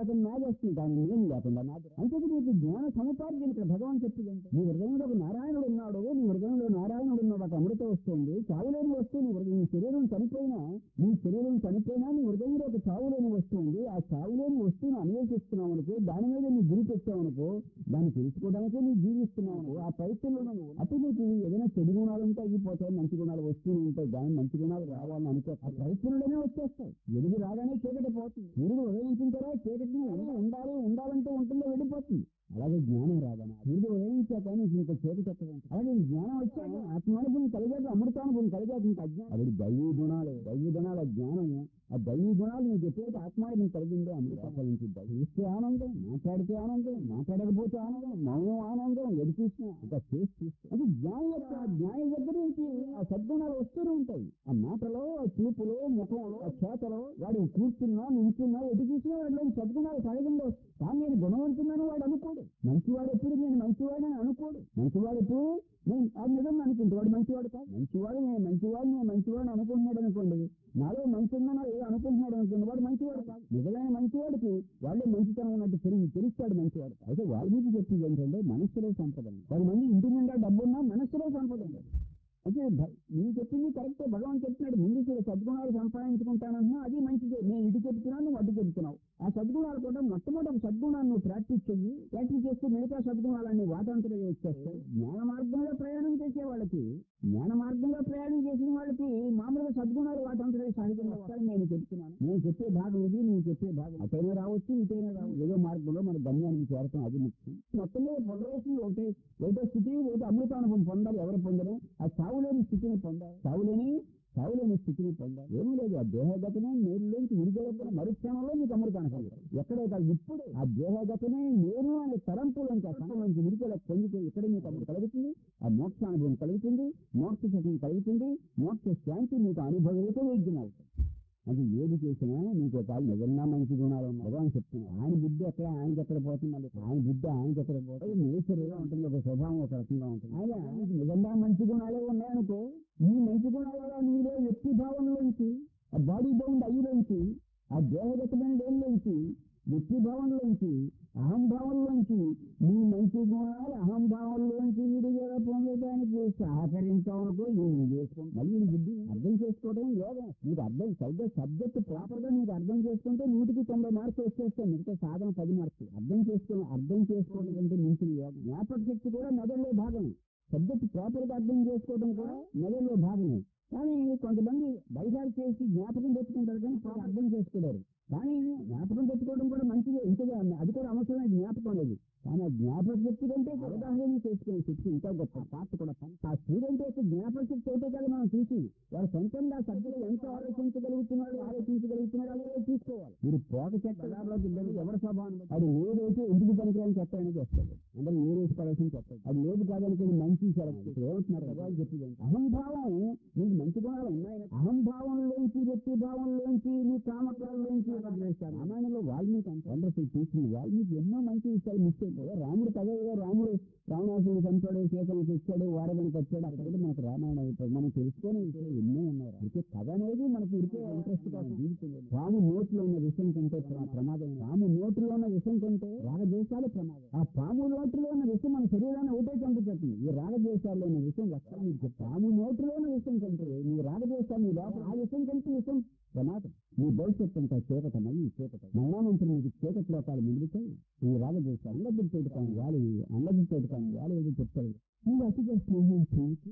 అతను నాగేస్తుంది ఆయన నేను లేకుండా నాగ అంటే నీకు జ్ఞాన సముపార్జన ఇక్కడ భగవాన్ చెప్పిందంటే నీ హృదయంలో ఒక నారాయణుడు ఉన్నాడు, నీ హృదయంలో నారాయణుడు ఉన్నాడు, ఒక అమృత వస్తుంది, చావులేని వస్తువు నీ హృదయం, నీ శరీరం చనిపోయినా నీ శరీరం చనిపోయినా నీ హృదయంలో ఒక చావులేని వస్తుంది. ఆ చావులేని వస్తువుని అన్వేషిస్తున్నావు అనుకో, దాని మీద నీ గురి పెట్టావు అనుకో, దాన్ని తెలుసుకోవడానికి నీ జీవిస్తున్నావు అనుకో, ఆ ప్రయత్నంలో అప్పుడు నీకు ఏదైనా చెడు గుణాలు ఉంటే అయిపోతాయి, మంచి గుణాలు వస్తూనే ఉంటాయి, దాని మంచి గుణాలు రావాలని అనుకో, ఆ ప్రయత్నంలోనే వచ్చేస్తాయి. వెలుగు రాగానే చీకటి పోతుంది, వెలుగు ఉదయించిన తర్వాత చీకటిని ఉండాలి ఉండాలంటే ఉంటుందో వెళ్ళిపోతుంది. అలాగే జ్ఞానం రాదన వీళ్ళు ఉదయించాక నీకు ఇంత చేతి చెత్తగా ఉంటుంది. అలాగే జ్ఞానం వచ్చాక ఆత్మానుభవం కలిగాక అమృతానుభవం కలిగాక ఇంకా అజ్ఞానం అది దైవీ గుణాలు, దైవీ గుణాలు జ్ఞానము. ఆ దైవీ గుణాలు నీకు ఎప్పుడైతే ఆత్మానుభవం కలిగిందో అమృతం నుంచి చూస్తే ఆనందం, మాట్లాడితే ఆనందం, మాట్లాడకపోతే ఆనందం, మౌనం ఆనందం, ఎది చూసినా ఇంకా చేసి చూస్తే అది జ్ఞానం యొక్క జ్ఞానం దగ్గర నుంచి ఆ సద్గుణాలు వస్తూనే ఉంటాయి. ఆ మాటలో, ఆ చూపులో, ముఖంలో, ఆ చేతలో వాడు కూర్చున్నా నిల్చున్నా ఎటు చూసినా వాడిలో సద్గుణాలు సహజంగా వస్తాయి. కానీ నేను గుణవంతున్నాను వాడు అనుకోడు, మంచివాడు ఎప్పుడు నేను మంచివాడని అనుకోడు, మంచివాడు ఎప్పుడు నేను అది నిజం అనుకుంటే వాడు మంచివాడు కాదు. మంచివాడు నేను మంచివాడు నేను మంచివాడు అనుకుంటున్నాడు అనుకోండి, నాలో మంచి ఉందన్నా ఏదో అనుకుంటున్నాడు అనుకోండి, వాడు మంచివాడు కాదు. నిజమైన మంచివాడికి వాళ్ళే మంచితనం ఉన్నట్టు తెలిసి తెలుస్తాడు మంచివాడు. అయితే వాల్మీకి చెప్పింది ఏంటంటే మనస్సులో సంపద. పది మంది ఇంటి నిండా డబ్బున్నా మనస్సులో సంపద ఉండదు. అంటే నేను చెప్పింది కరెక్టే, భగవాన్ చెప్తున్నాడు ముందు సద్గుణాలు సంపాదించుకుంటానన్నా అది మంచిదే. నేను ఇటు చెప్తున్నాను, నువ్వు అడ్డు చెప్తున్నావు. ఆ సద్గుణాలు కూడా మొట్టమొదటి సద్గుణాన్ని నువ్వు ప్రాక్టీస్ చెయ్యి, ప్రాక్టీస్ చేస్తే మిగతా సద్గుణాలన్నీ వాటాంతరం వచ్చేస్తాయి. జ్ఞాన మార్గంలో ప్రయాణం చేసే వాళ్ళకి, జ్ఞాన మార్గంలో ప్రయాణం చేసిన వాళ్ళకి మామూలుగా సద్గుణాలు వాటాంతరం సహజంగా వస్తాయని నేను చెప్తున్నాను. నేను చెప్పే భాగం ఇది, నేను చెప్పే భాగం అటైనా రావచ్చు, ఇటైనా రావచ్చు. ఏదో మార్గంలో మన గమ్యానికి చేరటం అది ముఖ్యం. మొత్తంలో పొందవలసింది ఒకటి, ఒకటో స్థితి, ఒకటి అమృతానుభవం పొందాలి. ఎవరు పొందరు? ఆ చావులేని స్థితిని పొందాలి, చావులేని చావులేని స్థితిని పొందాలి. ఏమీ లేదు, ఆ దేహగతనే నేరులోంచి విడుదల మరుక్షణంలో నీకు అమృతాన్ని పొందాలి. ఎక్కడే కాదు ఇప్పుడు ఆ దేహగతనే నేను అనే తరంపులోంచి ఆ సంఘంలోంచి విడుదల పొందితే ఇక్కడ నీకు అమృతం కలుగుతుంది, ఆ మోక్షానుభవం కలుగుతుంది, మోక్ష శక్తి కలుగుతుంది, మోక్ష శాంతి నీకు అనుభవంతో వైద్యం అవుతుంది. అది ఏది చేసినా నీకు కాదు నిజంగా మంచి గుణాలు ఉన్నాయి అని చెప్తున్నాను. ఆయన బుద్ధి ఎక్కడ ఆయనకి ఎక్కడ పోతుంది, మళ్ళీ ఆయన బుద్ధి ఆయనకి ఎక్కడ పోతుంది. నేచర్ ఎలా ఉంటుంది, ఒక స్వభావం ఒక రకంగా ఉంటుంది. ఆయన నిజంగా మంచి గుణాలే ఉన్నాయనుకో, ఈ మంచి గుణాల వల్ల నీలో వ్యక్తి భావంలోంచి, ఆ బాడీ బౌండ్ అయ్యిలోంచి, ఆ దేహగతమైన లోంచి, వ్యక్తి భావంలోంచి, అహంభావంలోంచి, నీ మంచి గుణాలు అహంభావంలోంచి విడుదల పొందడానికి సహకరించాలనుకో ఏం చేసుకోండి. మళ్ళీ నీ బుద్ధి అర్థం చేసుకోవడం లేదా నీకు అర్థం సబ్జెక్ట్ సబ్జెక్ట్ ప్రాపర్ గా నీకు అర్థం చేసుకుంటే నూటికి తొంభై మార్కులు వచ్చేస్తాయి, మిగతా సాధన పది మార్కులు. అర్థం చేసుకోవడం అర్థం చేసుకోవడం కంటే మించిన యోగం. జ్ఞాపక శక్తి కూడా మెదడులో భాగమే, సబ్జెక్ట్ ప్రాపర్ గా అర్థం చేసుకోవడం కూడా మెదడులో భాగమే. కానీ కొంతమంది బైహార్ చేసి జ్ఞాపకం పెట్టుకుంటారు కానీ అర్థం చేసుకోలేరు. కానీ జ్ఞాపకం పెట్టుకోవడం కూడా మంచిదే, ఇంతగా అది కూడా అవసరమైన జ్ఞాపకం లేదు. కానీ ఆ జ్ఞాపక శక్తి కంటే అవగాహన చేసుకునే శక్తి ఇంకా గొప్ప పాత్ర కూడా. ఆ స్టూడెంట్ యొక్క జ్ఞాపక శక్తి అయితే కదా మనం చూసి వాడు సొంతంగా సబ్జెక్ట్ ఎంత ఆలోచించగలుగుతున్నాడు ఆలోచించగలుగుతున్నాడు అలాగే చూసుకోవాలి. మీరు పోక చెట్టలోకి ఇద్దరు ఎవరి స్వభావం అది ఏదైతే ఎందుకు పనికిరాని చెప్పడానికి వస్తుంది, అందరూ ఏ రోజు పడాల్సింది చెప్పండి. అది లేదు కాదని మంచి ఏమంటున్నారు కదా చెప్పింది. అహంభావం నీకు మంచి గుణాలు ఉన్నాయి, అహంభావంలోంచి వ్యక్తి భావంలోంచి నీ కామకాలంలోంచి రామాయణంలో వాల్మీకి వండర్ఫుల్ చూసింది. వాల్మీకి ఎన్నో మంచి విషయాలు మిస్ అయిపోయి రాముడు పదవిగా రాముడు రావణాసుని చంపాడు, సీతను తెచ్చాడు, వారడానికి వచ్చాడు, అక్కడ మనకు రామాయణం అయిపోయింది. మనం తెలుసుకునే విషయాలు ఎన్నో ఉన్నాయి. అయితే కథ అనేది మనకి ఇరికే ఇంట్రెస్ట్ కాదు జీవితంలో. రాము నోట్లో ఉన్న విషయం కంటే ప్రమాదం, రాము నోట్లో ఉన్న విషయం కంటే రాగదేశాలు ప్రమాదం. ఆ పాము నోట్లో ఉన్న విషయం మన శరీరాన్ని ఒకటే చంపుతుంది. ఈ రాగదేశాల్లో ఉన్న విషయం లక్షలు మీకు చెప్తాను. పాము నోట్లో ఉన్న విషయం కంటే నీ రాగదేశాలు నీ లోపల ఆ విషయం కంటే విషయం ప్రమాదం. నీ భవిష్యత్తు అంతా చేపటమై చేపట మరణానంతరం నీకు చేపటి లోకాలు మిగులుతాయి. ఈ రాగదేశాలు అంగది తోటి కానీ వాలి అంగది తోటి కానీ వాలి ఏదో చెప్తారు. నువ్వు అతిగా స్నేహం చేసి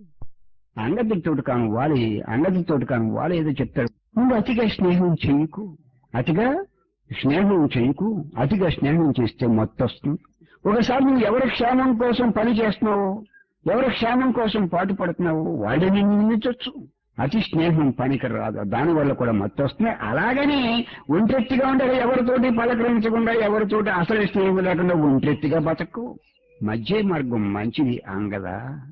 అంగది తోటి కాను వాలి అంగది తోటి కాను వాలి ఏదో చెప్తాడు. నువ్వు అతిగా స్నేహం చేయకు, అతిగా స్నేహం చేయకు, అతిగా స్నేహం చేస్తే మొత్తం వస్తుంది. ఒకసారి నువ్వు ఎవరి క్షేమం కోసం పని చేస్తున్నావు, ఎవరి క్షేమం కోసం పాటు పడుతున్నావు వాడిని నిన్ను నిందించవచ్చు. అతి స్నేహం పనికి రాదు, దానివల్ల కూడా మత్తు వస్తుంది. అలాగని ఒంటెత్తిగా ఉండాలి, ఎవరితోటి పలకరించకుండా, ఎవరితోటి అసలు స్నేహం లేకుండా ఒంటెత్తిగా బతకు. మధ్య మార్గం మంచిది అంగదా.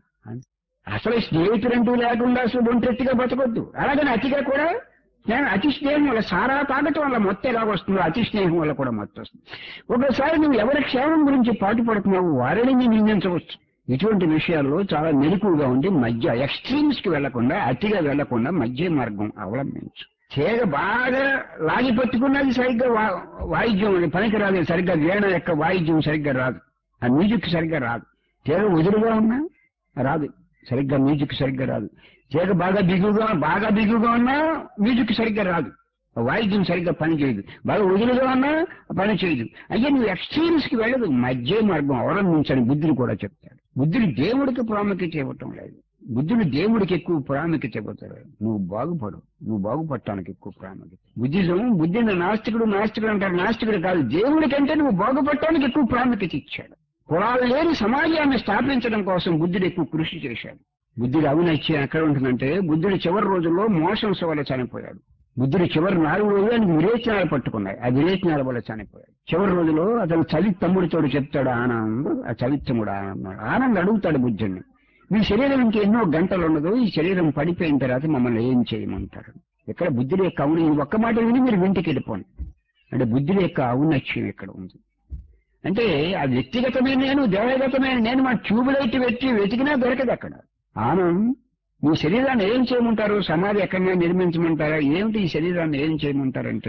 అసలు స్నేహితులంటూ లేకుండా అసలు ఒంటెత్తిగా బతకొద్దు. అలాగని అతిగా కూడా నేను అతి స్నేహం వల్ల సారా తాగటం వల్ల మొత్తం ఎలాగ వస్తుందో అతి స్నేహం వల్ల కూడా మత్తు వస్తుంది. ఒకసారి నువ్వు ఎవరి క్షేమం గురించి పాటు పడుతున్నావు వారిని నేను నిందించవచ్చు. ఇటువంటి విషయాల్లో చాలా మెలకువగా ఉండి మధ్య ఎక్స్ట్రీమ్స్ కి వెళ్లకుండా, అతిగా వెళ్లకుండా మధ్య మార్గం అవలంబించు. తీగ బాగా లాగి పట్టుకున్నది సరిగ్గా వా వాయిద్యం పనికి రాదు, సరిగ్గా వీణ యొక్క వాయిద్యం సరిగ్గా రాదు, ఆ మ్యూజిక్ సరిగ్గా రాదు. తీగ వదులుగా ఉన్నా రాదు, సరిగ్గా మ్యూజిక్ సరిగ్గా రాదు. తీగ బాగా బిగుగా బాగా బిగుగా ఉన్నా మ్యూజిక్ సరిగ్గా రాదు, వాయిద్యం సరిగ్గా పని చేయదు. బాగా వదులుగా ఉన్నా పని చేయదు. అయ్యే నువ్వు ఎక్స్ట్రీమ్స్ కి వెళ్ళదు, మధ్య మార్గం అవలంబించని బుద్ధుడు కూడా చెప్తాడు. బుద్ధుడు దేవుడికి ప్రాముఖ్యత ఇవ్వటం లేదు, బుద్ధుడు దేవుడికి ఎక్కువ ప్రాముఖ్యత ఇవ్వతాడు. నువ్వు బాగుపడు, నువ్వు బాగుపడటానికి ఎక్కువ ప్రాముఖ్యత. బుద్ధిజం బుద్ధిని నాస్తికుడు నాస్తికుడు అంటారు, నాస్తికుడు కాదు, దేవుడి కంటే నువ్వు బాగుపడటానికి ఎక్కువ ప్రాముఖ్యత ఇచ్చాడు. కులాలు లేని సమాజాన్ని స్థాపించడం కోసం బుద్ధుడు ఎక్కువ కృషి చేశాడు. బుద్ధుడు ఔన్నత్యం ఎక్కడ ఉంటుందంటే, బుద్ధుడు చివరి రోజుల్లో మోషన్స్ వల్ల చనిపోయాడు. బుద్ధుడు చివరి నాలుగు రోజులు ఆయనకు విరేచనాలు పట్టుకున్నాయి, ఆ విరేచనాల వల్ల చనిపోయాడు. చివరి రోజులో అతను చలి తమ్ముడితోడు చెప్తాడు ఆనంద్, ఆ చలిత్తముడు ఆనంద్ ఆనంద్ అడుగుతాడు బుద్ధుడిని, మీ శరీరం ఇంక ఎన్నో గంటలు ఉండదు, ఈ శరీరం పడిపోయిన తర్వాత మమ్మల్ని ఏం చేయమంటారు. ఇక్కడ బుద్ధుడి యొక్క అవును ఈ ఒక్క మాట విని మీరు ఇంటికి వెళ్ళిపోండి అంటే బుద్ధుడి యొక్క ఔన్నత్యం ఇక్కడ ఉంది. అంటే ఆ వ్యక్తిగతమైన నేను దేవగతమైన నేను మన ట్యూబ్లైట్ పెట్టి వెతికినా దొరకదు అక్కడ. ఆనంద్ మీ శరీరాన్ని ఏం చేయమంటారు, సమాధి ఎక్కడైనా నిర్మించమంటారా, ఏమిటి ఈ శరీరాన్ని ఏం చేయమంటారంటే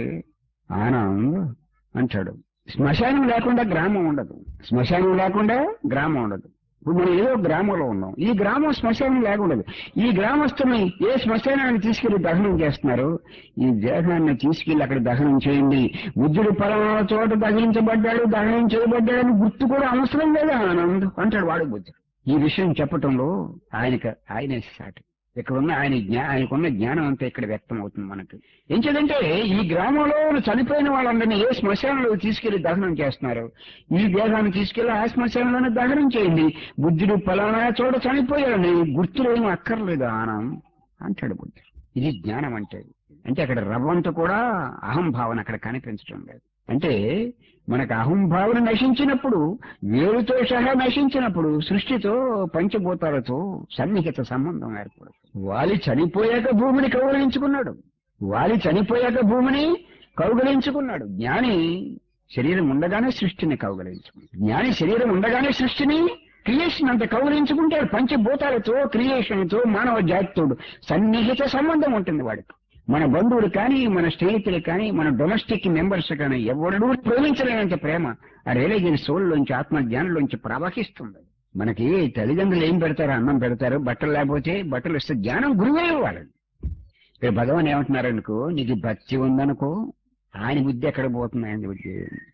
ఆనంద్ అంటాడు, శ్మశానం లేకుండా గ్రామం ఉండదు, శ్మశానం లేకుండా గ్రామం ఉండదు. ఇప్పుడు మనం ఏదో గ్రామంలో ఉన్నాం, ఈ గ్రామం శ్మశానం లేకుండదు. ఈ గ్రామస్తుని ఏ శ్మశానాన్ని తీసుకెళ్లి దహనం చేస్తున్నారు, ఈ దేహాన్ని తీసుకెళ్లి అక్కడ దహనం చేయండి. బుద్ధుడు పలానా చోట దహించబడ్డాడు, దహనం చేయబడ్డాడని గుర్తు కూడా అవసరం లేదా ఆనంద్ అంటాడు వాడు బుద్ధుడు. ఈ విషయం చెప్పటంలో ఆయనకి ఆయనే సాటి. ఇక్కడున్న ఆయన జ్ఞా ఆయనకున్న జ్ఞానం అంతా ఇక్కడ వ్యక్తం అవుతుంది మనకి. ఏంటంటే ఈ గ్రామంలో చనిపోయిన వాళ్ళందరినీ ఏ శ్మశానంలో తీసుకెళ్లి దహనం చేస్తున్నారు, ఈ దేహాన్ని తీసుకెళ్లి ఆ శ్మశానంలోనే దహనం చేయండి. బుద్ధుడు పలానా చోట చనిపోయాడని గుర్తులేమో అక్కర్లేదు ఆనంద్ అంటాడు బుద్ధుడు. ఇది జ్ఞానం అంటే. అంటే అక్కడ రవ్వంత కూడా అహంభావన అక్కడ కనిపించడం లేదు. అంటే మనకు అహంభావన నశించినప్పుడు, వేరుతో సహా నశించినప్పుడు సృష్టితో పంచభూతాలతో సన్నిహిత సంబంధం ఏర్పడుతుంది. వాలి చనిపోయాక భూమిని కౌగలించుకున్నాడు, వాలి చనిపోయాక భూమిని కౌగలించుకున్నాడు. జ్ఞాని శరీరం ఉండగానే సృష్టిని కౌగలించుకున్నాడు. జ్ఞాని శరీరం ఉండగానే సృష్టిని క్రియేషన్ అంత కౌగలించుకుంటాడు. పంచభూతాలతో క్రియేషన్తో మానవ జాతితోడు సన్నిహిత సంబంధం ఉంటుంది వాడికి. మన బంధువులు కానీ, మన స్నేహితులు కానీ, మన డొమెస్టిక్ మెంబర్స్ కానీ ఎవరు ప్రేమించలేనంత ప్రేమ ఆ రిలీజియన్ సోల్లోంచి ఆత్మజ్ఞానంలోంచి ప్రవహిస్తుంది. మనకి తల్లిదండ్రులు ఏం పెడతారు, అన్నం పెడతారు, బట్టలు లేకపోతే బట్టలు ఇస్తే జ్ఞానం గురువే ఇవ్వాలి. ఇక్కడ భగవాన్ ఏమంటున్నారు అనుకో, నీకు భక్తి ఉందనుకో, ఆయన బుద్ధి ఎక్కడ పోతుంది, ఆయన బుద్ధి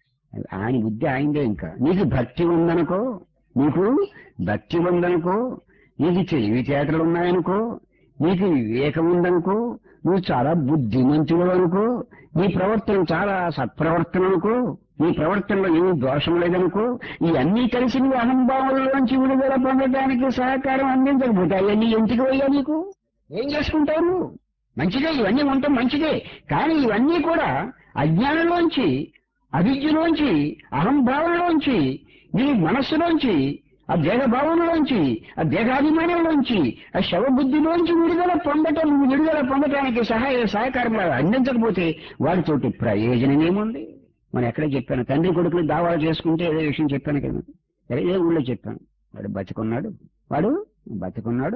ఆయన బుద్ధి ఆయనదే. ఇంకా నీకు భక్తి ఉందనుకో, నీకు భక్తి ఉందనుకో, నీకు తెలివి చేతలు ఉన్నాయనుకో, నీకు వివేకం ఉందనుకో, నువ్వు చాలా బుద్ధిమంతుడు అనుకో, నీ ప్రవర్తన చాలా సత్ప్రవర్తన అనుకో, నీ ప్రవర్తనలో ఏమీ దోషం లేదనుకో, ఇవన్నీ కలిసి నువ్వు అహంభావంలోంచి విడుదల పొందడానికి సహకారం అందించకపోతే అవన్నీ ఎందుకు అయ్యా, నీకు ఏం చేసుకుంటావు? మంచిదే, ఇవన్నీ ఉంటాం మంచిదే, కానీ ఇవన్నీ కూడా అజ్ఞానంలోంచి, అవిద్యలోంచి, అహంభావంలోంచి, నీ మనస్సులోంచి, ఆ దేహభావంలోంచి, ఆ దేహాభిమానంలోంచి, ఆ శవబుద్ధిలోంచి విడుదల పొందటం, నువ్వు విడుదల పొందటానికి సహాయ సహకారం అందించకపోతే వాడితోటి ప్రయోజనం ఏముంది? మనం ఎక్కడ చెప్పాను, తండ్రి కొడుకులు దావాలు చేసుకుంటే ఏదో విషయం చెప్పాను కదా, ఏ ఊళ్ళో చెప్పాను. వాడు బతికున్నాడు, వాడు బతికున్నాడు,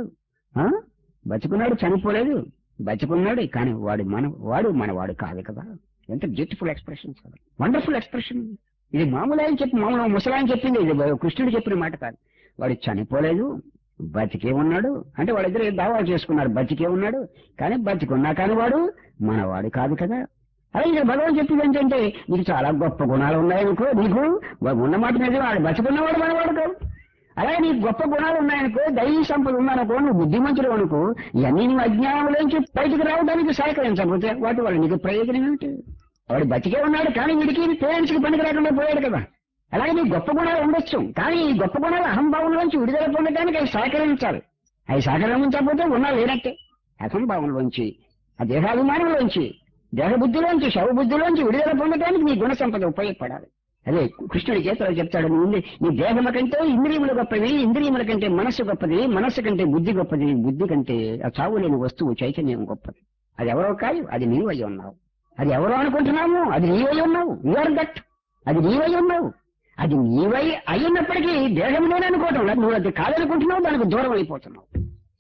బతికున్నాడు చనిపోలేదు, బతికున్నాడు, కానీ వాడు మన వాడు మనవాడు కాదు కదా. ఎంత బ్యూటిఫుల్ ఎక్స్ప్రెషన్, వండర్ఫుల్ ఎక్స్ప్రెషన్. ఇది మామూలు ఆయన చెప్పి మామూలు ముసలాయన చెప్పింది, ఇది కృష్ణుడు చెప్పిన మాట కాదు. వాడు చనిపోలేదు, బతికే ఉన్నాడు అంటే వాళ్ళిద్దరు దావాలు చేసుకున్నారు, బతికే ఉన్నాడు కానీ బతికున్నా కానీ వాడు మనవాడు కాదు కదా. అలాగే భగవాన్ చెప్పింది ఏంటంటే, నీకు చాలా గొప్ప గుణాలు ఉన్నాయనుకో, నీకు ఉన్నమాట మీద వాడు బతికున్నవాడు మనవాడు కాదు. అలాగే నీకు గొప్ప గుణాలు ఉన్నాయనుకో, దైవీ సంపద ఉందనుకో, నువ్వు బుద్ధిమంతుడు అనుకో, ఇవన్నీ నువ్వు అజ్ఞానంలోంచి బయటకు రావడానికి సహకరించకపోతే వాటి వల్ల నీకు ప్రయోజనం ఏమిటి? వాడు బతికే ఉన్నాడు కానీ వీడికి పేరెంట్స్ కి పనికి రాకుండా పోయాడు కదా. అలాగే నీ గొప్ప గుణాలు ఉండొచ్చు, కానీ ఈ గొప్ప గుణాలు అహంభావంలోంచి విడుదల పొందడానికి అవి సహకరించాలి. అవి సహకరించకపోతే ఉన్నా లేనట్టే. అహంభావంలోంచి, ఆ దేహాభిమానంలోంచి, దేహబుద్ధిలోంచి, శవబుద్ధిలోంచి విడుదల పొందడానికి నీ గుణ సంపద ఉపయోగపడాలి. అదే కృష్ణుడి గీతలో చెప్తాడు, నీ నీ దేహముల కంటే ఇంద్రియములు గొప్పవి, ఇంద్రియముల కంటే మనస్సు గొప్పది, మనస్సు కంటే బుద్ధి గొప్పది, బుద్ధి కంటే ఆ చావు లేని వస్తువు చైతన్యం గొప్పది. అది ఎవరో కాదు, అది నీవు అయి ఉన్నావు. అది ఎవరో అనుకుంటున్నాము, అది నీవై ఉన్నావు. యూఆర్ దట్, అది నీవై ఉన్నావు. అది నీవై అయినప్పటికీ దేహం లేని అనుకోవటం, నువ్వు అది కాదనుకుంటున్నావు, దానికి దూరం అయిపోతున్నావు.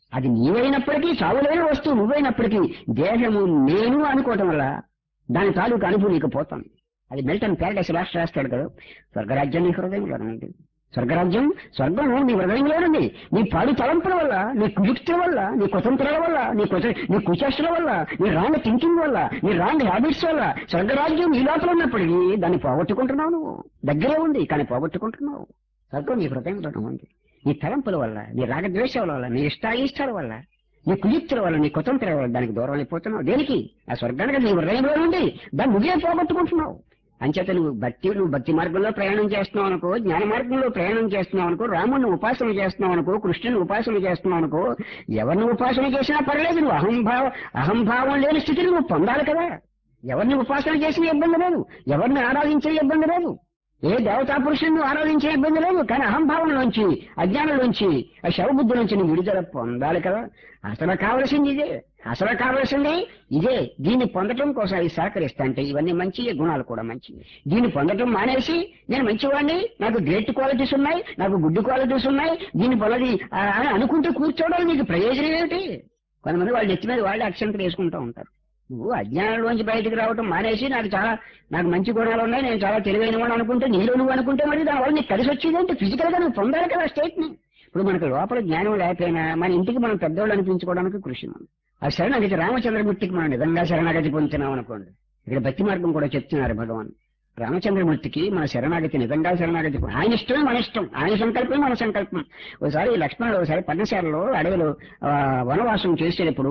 అది నీవైనప్పటికీ చావులేని వస్తువు నువ్వైనప్పటికీ దేహము నేను అనుకోవటం వల్ల దాని తాలూకు అనుభవం నీకు పోతాను. అది మిల్టన్ ప్యారడైస్ రాష్ట్ర రాస్తాడు కదా, స్వర్గరాజ్యం నీ హృదయంలో ఉంది. స్వర్గరాజ్యం స్వర్గం నీ హృదయంలో ఉంది. నీ పాడు తలంపుల వల్ల, నీ కుయుక్తుల వల్ల, నీ కుతంత్రాల వల్ల, నీ కుచ నీ కుచేష్టల వల్ల, నీ రాంగ్ థింకింగ్ వల్ల, నీ రాంగ్ హ్యాబిట్స్ వల్ల స్వర్గరాజ్యం నీ లోపల ఉన్నప్పటికీ దాన్ని పోగొట్టుకుంటున్నావు. నువ్వు దగ్గరే ఉంది కానీ పోగొట్టుకుంటున్నావు. స్వర్గం నీ హృదయంలో ఉంది. నీ తలంపుల వల్ల, నీ రాగద్వేషాల వల్ల, నీ ఇష్టాయిష్టాల వల్ల, నీ కుయుక్తుల వల్ల, నీ కుతంత్రాల వల్ల దానికి దూరం అయిపోతున్నావు. దేనికి? ఆ స్వర్గానికి నీ హృదయంలో ఉంది, దాన్ని నువ్వే పోగొట్టుకుంటున్నావు. అంచేత నువ్వు భక్తి నువ్వు భక్తి మార్గంలో ప్రయాణం చేస్తున్నావు అనుకో, జ్ఞాన మార్గంలో ప్రయాణం చేస్తున్నావు అనుకో, రాముడిని ఉపాసన చేస్తున్నావు అనుకో, కృష్ణుని ఉపాసన చేస్తున్నావు అనుకో, ఎవరిని ఉపాసన చేసినా పర్లేదు, నువ్వు అహంభావ అహంభావం లేని స్థితిని నువ్వు పొందాలి కదా. ఎవరిని ఉపాసన చేసిన ఇబ్బంది లేదు, ఎవరిని ఆరాధించే ఇబ్బంది లేదు, ఏ దేవతా పురుషుని ఆరాధించే ఇబ్బంది లేదు. కానీ అహంభావంలోంచి, అజ్ఞానంలోంచి, ఆ శవబుద్ధి నుంచి నువ్వు విడుదల పొందాలి కదా. అసలు కావలసింది ఇదే, అసలు కావలసింది ఇదే. దీన్ని పొందటం కోసం అది సహకరిస్తా అంటే ఇవన్నీ మంచి గుణాలు కూడా మంచి. దీన్ని పొందటం మానేసి నేను మంచివాడిని, నాకు గ్రేట్ క్వాలిటీస్ ఉన్నాయి, నాకు గుడ్ క్వాలిటీస్ ఉన్నాయి, దీన్ని పొలది అని అనుకుంటూ కూర్చోవడం నీకు ప్రయోజనం ఏమిటి? కొంతమంది వాళ్ళు ఎత్తి మీద వాళ్ళే అక్షంతలు వేసుకుంటూ ఉంటారు. నువ్వు అజ్ఞానంలోంచి బయటకు రావటం మానేసి నాకు చాలా నాకు మంచి గుణాలు ఉన్నాయి, నేను చాలా తెలివైన వాడు అనుకుంటే, నీలో నువ్వు అనుకుంటే మరి దానివల్ల నీకు కలిసి వచ్చేది అంటే ఫిజికల్ గా నువ్వు పొందాలి కదా స్టేట్ ని. ఇప్పుడు మనకు లోపల జ్ఞానం లేకపోయినా మన ఇంటికి మనం పెద్దవాళ్ళు అనిపించుకోవడానికి కృషి మనం. ఆ శరణాగతి రామచంద్రమూర్తికి మనం నిజంగా శరణాగతి పొందుతున్నాం అనుకోండి. ఇక్కడ భక్తి మార్గం కూడా చెప్తున్నారు భగవాన్. రామచంద్రమూర్తికి మన శరణాగతి నిజంగా శరణాగతి, ఆయన ఇష్టమే మన ఇష్టం, ఆయన సంకల్పమే మన సంకల్పం. ఒకసారి లక్ష్మణుడు ఒకసారి పర్ణశాలలో అడవిలో వనవాసం చేసేటప్పుడు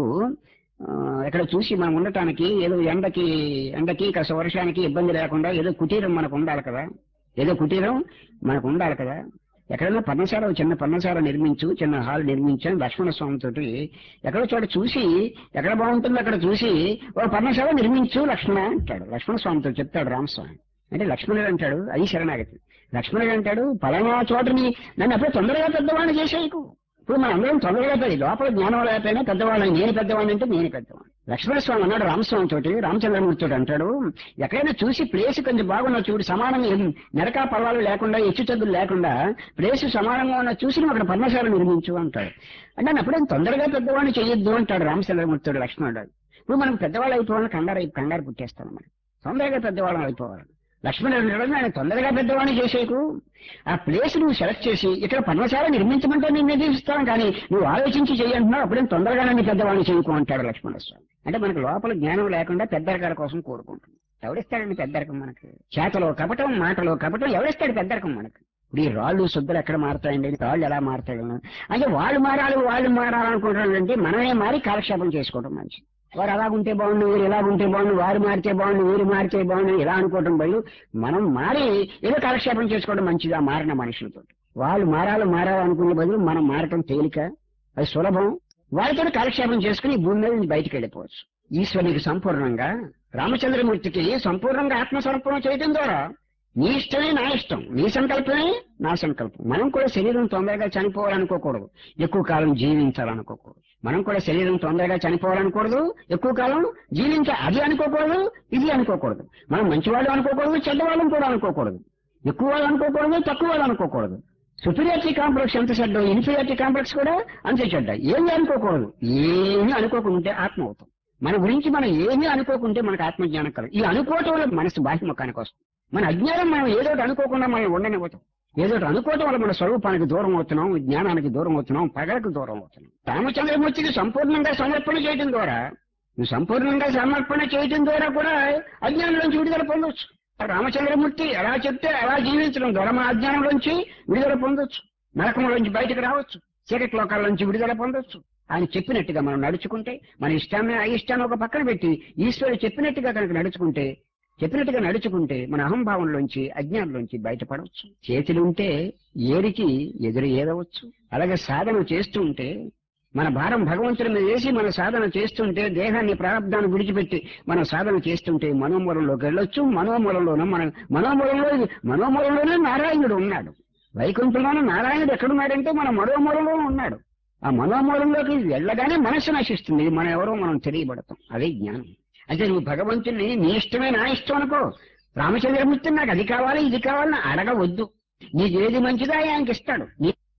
ఎక్కడ చూసి మనం ఉండటానికి ఏదో ఎండకి ఎండకి కాస్త వర్షానికి ఇబ్బంది లేకుండా ఏదో కుటీరం మనకు ఉండాలి కదా, ఏదో కుటీరం మనకు ఉండాలి కదా. ఎక్కడైనా పర్ణశాల చిన్న పర్ణశాల నిర్మించు, చిన్న హాల్ నిర్మించాను లక్ష్మణ స్వామి తోటి. ఎక్కడో చోట చూసి ఎక్కడ బాగుంటుందో అక్కడ చూసి ఓ పర్ణశాల నిర్మించు లక్ష్మణ అంటాడు. లక్ష్మణ స్వామితో చెప్తాడు రామస్వామి. అంటే లక్ష్మణుడు అంటాడు అది శరణాగతి. లక్ష్మణుడు అంటాడు పలానా చోటని నన్ను అప్పుడే తొందరగా పెద్దవాడిని చేసేయకు. ఇప్పుడు మన అందరం తొందరగా పెద్ద లోపల జ్ఞానం లేకపోయినా పెద్దవాళ్ళని, నేను పెద్దవాడిని అంటే నేను పెద్దవాడిని. లక్ష్మణస్వామి అన్నాడు రామస్వామి తోటి, రామచంద్రమూర్తి తోటి అంటాడు ఎక్కడైనా చూసి ప్లేస్ కొంచెం బాగున్నా చూడు, సమానంగా నరకా పర్వాలు లేకుండా హెచ్చు తగ్గులు లేకుండా ప్లేస్ సమానంగా ఉన్న చూసి నువ్వు అక్కడ పర్ణశాల నిర్మించు అంటాడు. అంటే అప్పుడే తొందరగా పెద్దవాడిని చేయొద్దు అంటాడు రామచంద్రమూర్తి తోటి లక్ష్మణుడు. ఇప్పుడు మనం పెద్దవాళ్ళు అయిపోవాలని కంగారు కంగారు పుట్టేస్తాం, మనం తొందరగా పెద్దవాళ్ళం అయిపోవాలి. లక్ష్మణుడు ఆయన తొందరగా పెద్దవాడిని చేసేకు, ఆ ప్లేస్ నువ్వు సెలెక్ట్ చేసి ఇక్కడ పర్ణశాల నిర్మించమంటే నేను నిర్దేశిస్తాను, కానీ నువ్వు ఆలోచించి చేయంటున్నావు, అప్పుడే తొందరగా నన్ను పెద్దవాడిని చేయకు అంటాడు లక్ష్మణస్వామి. అంటే మనకు లోపల జ్ఞానం లేకుండా పెద్దరకాల కోసం కోరుకుంటుంది. ఎవరిస్తాడండి పెద్దరకం మనకు? చేతలో కపటం, మాటలో కపటం ఎవరిస్తాడు పెద్దరకం మనకు? ఇప్పుడు ఈ రాళ్ళు శుద్ధులు ఎక్కడ మారుతాయండి, రాళ్ళు ఎలా మారుతాయి అంటే వాళ్ళు మారాలి వాళ్ళు మారాలనుకుంటారంటే మనమే మారి కాలక్షేపం చేసుకోవడం మంచిది. వారు అలాగుంటే బాగుండు, వీరు ఎలాగుంటే బాగుండు, వారు మారితే బాగుండు, వీరు మారితే బాగుండు ఇలా అనుకోవడం బదులు మనం మారి ఏదో కాలక్షేపం చేసుకోవడం మంచిది. ఆ మారిన మనుషులతో వాళ్ళు మారాలి మారాలనుకునే బదులు మనం మారటం తేలిక, అది సులభం. వాళ్ళతో కాలక్షేపం చేసుకుని భూమి మీద నుంచి బయటికి వెళ్ళిపోవచ్చు. ఈశ్వరునికి సంపూర్ణంగా రామచంద్రమూర్తికి సంపూర్ణంగా ఆత్మసమర్పణ చేయడం ద్వారా నీ ఇష్టమే నా ఇష్టం, నీ సంకల్పమే నా సంకల్పం. మనం కూడా శరీరం తొందరగా చనిపోవాలనుకోకూడదు, ఎక్కువ కాలం జీవించాలనుకోకూడదు. మనం కూడా శరీరం తొందరగా చనిపోవాలనుకోకూడదు, ఎక్కువ కాలం జీవించ అది అనుకోకూడదు, ఇది అనుకోకూడదు. మనం మంచివాళ్ళు అనుకోకూడదు, చెడ్డవాళ్ళని కూడా అనుకోకూడదు, ఎక్కువ వాళ్ళు అనుకోకూడదు, తక్కువ వాళ్ళు అనుకోకూడదు. సుపీరియారిటీ కాంప్లెక్స్ ఎంత చెడ్డ, ఇన్ఫీరియారిటీ కాంప్లెక్స్ కూడా అంతే చెడ్డ. ఏమీ అనుకోకూడదు, ఏమీ అనుకోకుంటే ఆత్మ అవుతాం. మన గురించి మనం ఏమీ అనుకోకుంటే మనకు ఆత్మజ్ఞానం కలదు. ఈ అనుకోవటం వల్ల మనసు బాహ్యముఖానికి వస్తుంది. మన అజ్ఞానం మనం ఏదోటి అనుకోకుండా మనం ఉండనివ్వతాం. ఏదోటి అనుకోవటం వల్ల మన స్వరూపానికి దూరం అవుతున్నాం, జ్ఞానానికి దూరం అవుతున్నాం, పగలకు దూరం అవుతున్నాం. రామచంద్రమూర్తికి సంపూర్ణంగా సమర్పణ చేయడం ద్వారా, నువ్వు సంపూర్ణంగా సమర్పణ చేయడం ద్వారా కూడా అజ్ఞానంలోంచి విడుదల పొందొచ్చు. రామచంద్రమూర్తి ఎలా చెప్తే అలా జీవించడం ద్వారా మన అజ్ఞానంలోంచి విడుదల పొందొచ్చు, నరకంలోంచి బయటకు రావచ్చు, చీకటి లోకాల్లోంచి విడుదల పొందొచ్చు. ఆయన చెప్పినట్టుగా మనం నడుచుకుంటే, మన ఇష్టాన్ని అయిష్టాన్ని ఒక పక్కన పెట్టి ఈశ్వరుడు చెప్పినట్టుగా కనుక నడుచుకుంటే చెప్పినట్టుగా నడుచుకుంటే మన అహంభావంలోంచి అజ్ఞానంలోంచి బయటపడవచ్చు. చేతులుంటే ఏరికి ఎదురు ఏదవచ్చు. అలాగే సాధన చేస్తూ ఉంటే మన భారం భగవంతుడి మీద వేసి మన సాధన చేస్తుంటే, దేహాన్ని ప్రారంధాన్ని విడిచిపెట్టి మనం సాధన చేస్తుంటే మనోమూలంలోకి వెళ్ళొచ్చు. మనోమూలంలోనూ మన మనోమూలంలో మనోమూలంలోనే నారాయణుడు ఉన్నాడు. వైకుంఠంలోనూ నారాయణుడు ఎక్కడున్నాడంటే మన మనోమూలంలో ఉన్నాడు. ఆ మనోమూలంలోకి వెళ్ళగానే మనస్సు నశిస్తుంది. మనం ఎవరో మనం తెలియబడతాం. అదే జ్ఞానం. అయితే నువ్వు భగవంతుని నీ ఇష్టమే నా ఇష్టం అనుకో. రామచంద్రమూర్తి నాకు అది కావాలి ఇది కావాలని అడగవద్దు. నీకు ఏది మంచిదో ఆయనకి ఇస్తాడు. నీ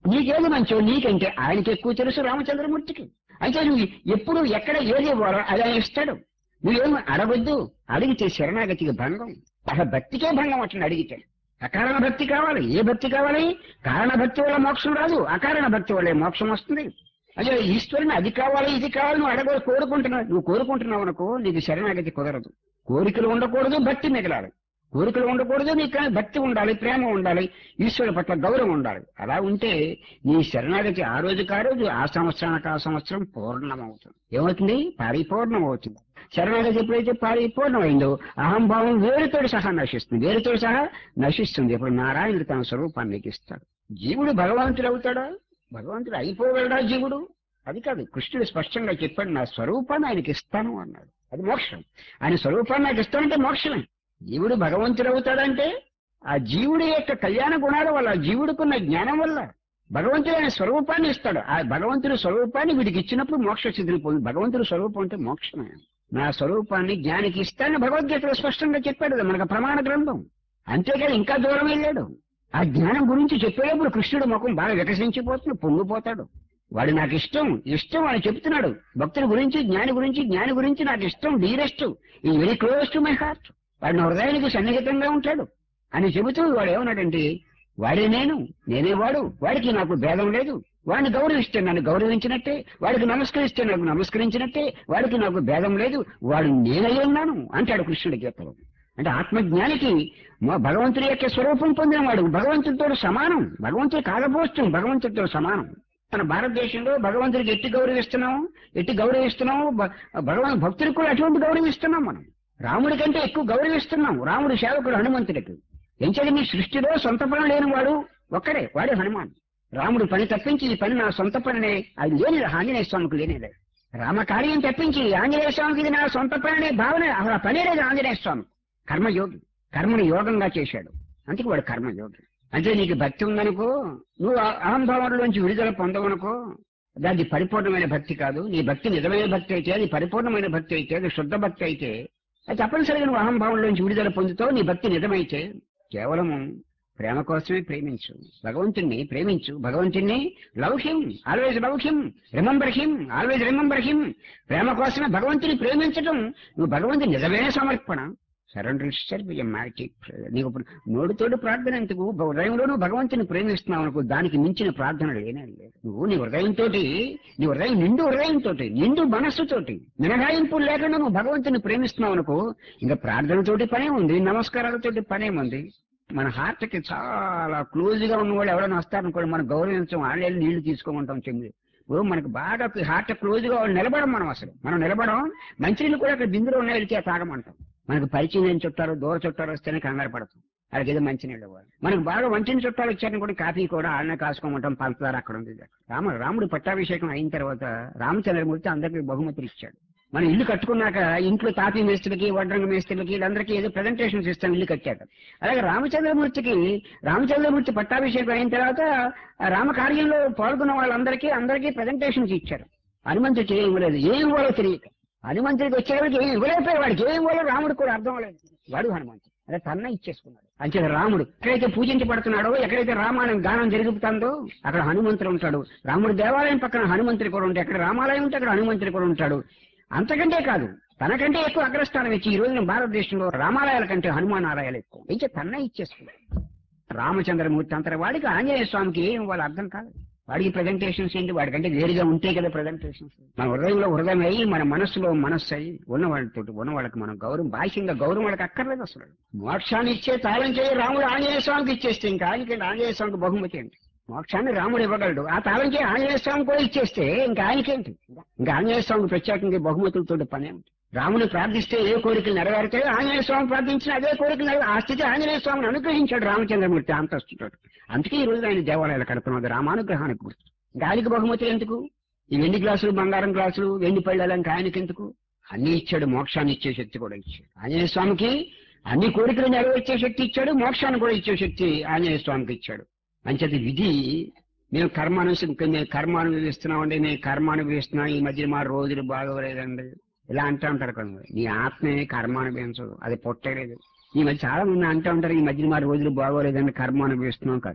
నీకేది మంచో నీకంటే ఆయనకి ఎక్కువ తెలుసు రామచంద్రమూర్తికి. అయితే నువ్వు ఎప్పుడు ఎక్కడ ఏది ఇవ్వాలో అది ఆయన ఇస్తాడు. నువ్వేం అడగొద్దు. అడిగితే శరణాగతికి భంగం, అసలు భక్తికే భంగం అట్లా అడిగితే. అకారణ భక్తి కావాలి. ఏ భక్తి కావాలి? కారణ భక్తి వల్ల మోక్షం రాదు, అకారణ భక్తి వల్ల మోక్షం వస్తుంది. అదే ఈశ్వరుని అది కావాలి ఇది కావాలి నువ్వు అడగ కోరుకుంటున్నావు. నువ్వు కోరుకుంటున్నావు అనుకో నీకు శరణాగతి కుదరదు. కోరికలు ఉండకూడదు, భక్తి మిగలాలి. కోరికలు ఉండకూడదు, నీకు కానీ భక్తి ఉండాలి, ప్రేమ ఉండాలి, ఈశ్వరుని పట్ల గౌరవం ఉండాలి. అలా ఉంటే నీ శరణాగతి ఆ రోజుకి ఆ రోజు, ఆ సంవత్సరానికి ఆ సంవత్సరం పూర్ణమవుతుంది. ఏమవుతుంది? పరిపూర్ణం అవుతుంది. శరణాగతి ఎప్పుడైతే పరిపూర్ణమైందో అహంభావం వేరుతోడు సహా నశిస్తుంది. వేరుతోడు సహా నశిస్తుంది. ఇప్పుడు నారాయణుడు తన స్వరూపాన్ని ఇస్తాడు. జీవుడు భగవంతుడు అవుతాడా? భగవంతుడు అయిపోగలడా జీవుడు? అది కాదు. కృష్ణుడు స్పష్టంగా చెప్పాడు, నా స్వరూపాన్ని ఆయనకి ఇస్తాను అన్నాడు. అది మోక్షం. ఆయన స్వరూపాన్ని నాకు ఇస్తానంటే మోక్షమే. జీవుడు భగవంతుడు అవుతాడంటే ఆ జీవుడి యొక్క కళ్యాణ గుణాల వల్ల, జీవుడికున్న జ్ఞానం వల్ల భగవంతుడు ఆయన స్వరూపాన్ని ఇస్తాడు. ఆ భగవంతుడి స్వరూపాన్ని వీడికి ఇచ్చినప్పుడు మోక్ష సిద్ధిని పొంది. భగవంతుడి స్వరూపం అంటే మోక్షమే. నా స్వరూపాన్ని జ్ఞానికి ఇస్తానని భగవద్గీతలో స్పష్టంగా చెప్పాడు. మనకు ప్రమాణ గ్రంథం. అంతేకాదు ఇంకా దూరం వెళ్ళాడు. ఆ జ్ఞానం గురించి చెప్పేటప్పుడు కృష్ణుడు ముఖం బాగా వికసించిపోతుంది, పొంగిపోతాడు. వాడు నాకు ఇష్టం ఇష్టం అని చెప్తున్నాడు. భక్తుడి గురించి, జ్ఞాని గురించి, జ్ఞాని గురించి నాకు ఇష్టం, డీరెస్ట్, ఈ very close to my heart, వాడు నా హృదయానికి సన్నిహితంగా ఉంటాడు అని చెబుతూ వాడు ఏమన్నాడంటే, వాడే నేను, నేనే వాడు, వాడికి నాకు భేదం లేదు, వాడిని గౌరవిస్తే నన్ను గౌరవించినట్టే, వాడికి నమస్కరిస్తే నాకు నమస్కరించినట్టే, వాడికి నాకు భేదం లేదు, వాడు నేనై ఉన్నాను అంటాడు కృష్ణుడి గీతలో. అంటే ఆత్మజ్ఞానికి భగవంతుడి యొక్క స్వరూపం పొందినవాడు భగవంతుడితో సమానం. భగవంతుడు కాకపోవచ్చు, భగవంతుడితో సమానం. మన భారతదేశంలో భగవంతుడికి ఎట్టి గౌరవిస్తున్నాం, ఎట్టి గౌరవిస్తున్నాం, భగవంతు భక్తుడికి కూడా అటువంటి గౌరవిస్తున్నాం. మనం రాముడి కంటే ఎక్కువ గౌరవిస్తున్నాం. రాముడు సేవకుడు హనుమంతుడికి. ఎంచేది నీ సృష్టిలో సొంత పని లేని వాడు ఒక్కడే, వాడే హనుమాన్. రాముడు పని తప్పించి ఈ పని నా సొంత పనినే, అది లేని ఆంజనేయ స్వామికి లేనేదే. రామకార్యం తప్పించి ఆంజనేయ స్వామికి ఇది నా సొంత పనినే భావన, అసలు ఆ పనే లేదు ఆంజనేయ స్వామి. కర్మయోగి, కర్మను యోగంగా చేశాడు, అందుకే వాడు కర్మయోగి. అంటే నీకు భక్తి ఉందనుకో, నువ్వు అహంభావంలోంచి విడుదల పొందవనుకో, అది పరిపూర్ణమైన భక్తి కాదు. నీ భక్తి నిజమైన భక్తి అయితే, అది పరిపూర్ణమైన భక్తి అయితే, అది శుద్ధ భక్తి అయితే, అది తప్పనిసరిగా నువ్వు అహంభావంలోంచి విడుదల పొందుతావు. నీ భక్తి నిజమైతే కేవలము ప్రేమ కోసమే ప్రేమించు, భగవంతుణ్ణి ప్రేమించు, భగవంతుణ్ణి love him, always love him, remember him, always remember him. ప్రేమ కోసమే భగవంతుని ప్రేమించడం నువ్వు భగవంతుని నిజమైన సమర్పణ. Surrender itself a magic. నీకు నోటితోటి ప్రార్థన ఎందుకు? హృదయంలో నువ్వు భగవంతుని ప్రేమిస్తున్నావు అనుకో, దానికి మించిన ప్రార్థన లేనే లేదు. నువ్వు నీ హృదయంతో, నీ హృదయం నిండు హృదయంతో, నిండు మనస్సుతోటి, మినహాయింపులు లేకుండా నువ్వు భగవంతుని ప్రేమిస్తున్నావు అనుకో, ఇంకా ప్రార్థనతోటి పనే ఉంది, నమస్కారాలతోటి పనేముంది. మన హార్ట్ కి చాలా క్లోజ్ గా ఉన్న వాళ్ళు ఎవరైనా వస్తారనుకోండి, మనం గౌరవించం, వాళ్ళే నీళ్లు తీసుకోమంటాం చెంది. ఇప్పుడు మనకు బాగా హార్ట్ క్లోజ్ గా వాళ్ళు నిలబడం, మనం అసలు మనం నిలబడం, మంచినీళ్ళు కూడా అక్కడ బిందులో ఉన్నాయి వెళ్తే తాగమంటాం. మనకు పరిచయం లేని చుట్టాలు, దూర చుట్టాలు వస్తేనే కంగారు పడతాం, వాళ్ళకి ఏదో మంచినీళ్ళు ఇవ్వాలి. మనకు బాగా వంటిని చుట్టాలు వచ్చారని కూడా కాఫీ కూడా వాళ్ళనే కాసుకోమంటాం, పంచదార అక్కడ ఉంది. రామ రాముడు పట్టాభిషేకం అయిన తర్వాత రామచంద్రమూర్తి అందరికీ బహుమతులు ఇచ్చాడు. మనం ఇల్లు కట్టుకున్నాక ఇంట్లో తాపీ మేస్త్రికి, వడ్రంగ మేస్త్రికి, వీళ్ళందరికీ ఏదో ప్రజెంటేషన్స్ ఇస్తాం ఇల్లు కట్టాక. అలాగే రామచంద్రమూర్తికి రామచంద్రమూర్తి పట్టాభిషేకం అయిన తర్వాత రామకార్యంలో పాల్గొన్న వాళ్ళందరికీ అందరికీ ప్రజెంటేషన్స్ ఇచ్చారు. హనుమంతుడికి ఏం ఇవ్వలేదు, ఏం ఇవ్వాలో తెలియక. హనుమంతుడికి వచ్చేవాడికి ఏం ఇవ్వలేకపోయాడు, వాడికి ఏం ఇవ్వాలో రాముడు కూడా అర్థం అవ్వలేదు. వాడు హనుమంతుడు అదే తన్న ఇచ్చేసుకున్నాడు. అంతే రాముడు ఎక్కడైతే పూజించబడుతున్నాడో, ఎక్కడైతే రామాయణం గానం జరుగుతుందో అక్కడ హనుమంతుడు ఉంటాడు. రాముడు దేవాలయం పక్కన హనుమంతుడి కూడా ఉంటాడు, ఎక్కడ రామాలయం ఉంటే అక్కడ హనుమంతుడి కూడా ఉంటాడు. అంతకంటే కాదు, తనకంటే ఎక్కువ అగ్రస్థానం ఇచ్చి ఈ రోజున భారతదేశంలో రామాలయాల కంటే హనుమాన్ ఆలయాలు ఎక్కువ ఇచ్చే తన్న ఇచ్చేసుకున్నాడు. రామచంద్రమూర్తి అంతటి వాడికి ఆంజనేయ స్వామికి ఏం వాళ్ళు అర్థం కాదు. వాడికి ప్రజెంటేషన్స్ ఏంటి? వాడికంటే వేరుగా ఉంటే కదా ప్రజెంటేషన్స్. మన హృదయంలో హృదయం అయ్యి, మన మనస్సులో మనస్సు అయ్యి ఉన్న వాళ్ళతో ఉన్న వాళ్ళకి మనం గౌరవం, బాహ్యంగా గౌరవం వాళ్ళకి అక్కర్లేదు అసలు. మోక్షాన్ని ఇచ్చే తాళం చేయి రాముడు ఆంజనేయ స్వామికి ఇచ్చేస్తే ఇంకా ఆయనకి ఆంజనేయ స్వామికి బహుమతి ఏంటి? మోక్షాన్ని రాముడు ఇవ్వగలడు, ఆ తాళం చేయి ఆంజనేయ స్వామి కూడా ఇచ్చేస్తే ఇంకా ఆయనకేంటి? ఇంకా ఆంజనేయ స్వామికి ప్రత్యేకంగా బహుమతులతో పనే ఉంది. రాముని ప్రార్థిస్తే ఏ కోరికలు నెరవేరుతాయో ఆంజనేయ స్వామి ప్రార్థించిన అదే కోరికలు నెరవేరు. ఆ స్థితి ఆంజనేయ స్వామిని అనుగ్రహించాడు రామచంద్రమూర్తి అంతస్తుతో. అందుకే ఈ రోజు ఆయన దేవాలయాలు కడుతున్నది రామానుగ్రహానికి గుర్తు. ఇంకా ఆయనకి బహుమతులు ఎందుకు? ఈ వెండి గ్లాసులు, బంగారం గ్లాసులు, వెండి పళ్ళాలు ఇంకా ఆయనకి ఎందుకు? అన్ని ఇచ్చాడు, మోక్షాన్ని ఇచ్చే శక్తి కూడా ఇచ్చాడు. ఆంజనేయ స్వామికి అన్ని కోరికలు నెరవేర్చే శక్తి ఇచ్చాడు, మోక్షాన్ని కూడా ఇచ్చే శక్తి ఆంజనేయ స్వామికి ఇచ్చాడు. అంచేది విధి మేము కర్మ అనుసరి మేము కర్మ అనుభవిస్తున్నామండి, మేము కర్మ అనుభవిస్తున్నాం, ఈ మధ్య మా రోజులు బాగోలేదండి ఇలా అంటూ ఉంటారు కదా. నీ ఆత్మే కర్మ అనుభవించదు, అది పొట్టలేదు. ఈ మధ్య చాలా మంది అంటూ ఉంటారు, ఈ మధ్య మా రోజులు బాగోలేదండి కర్మ అనుభవిస్తున్నాం కాదు.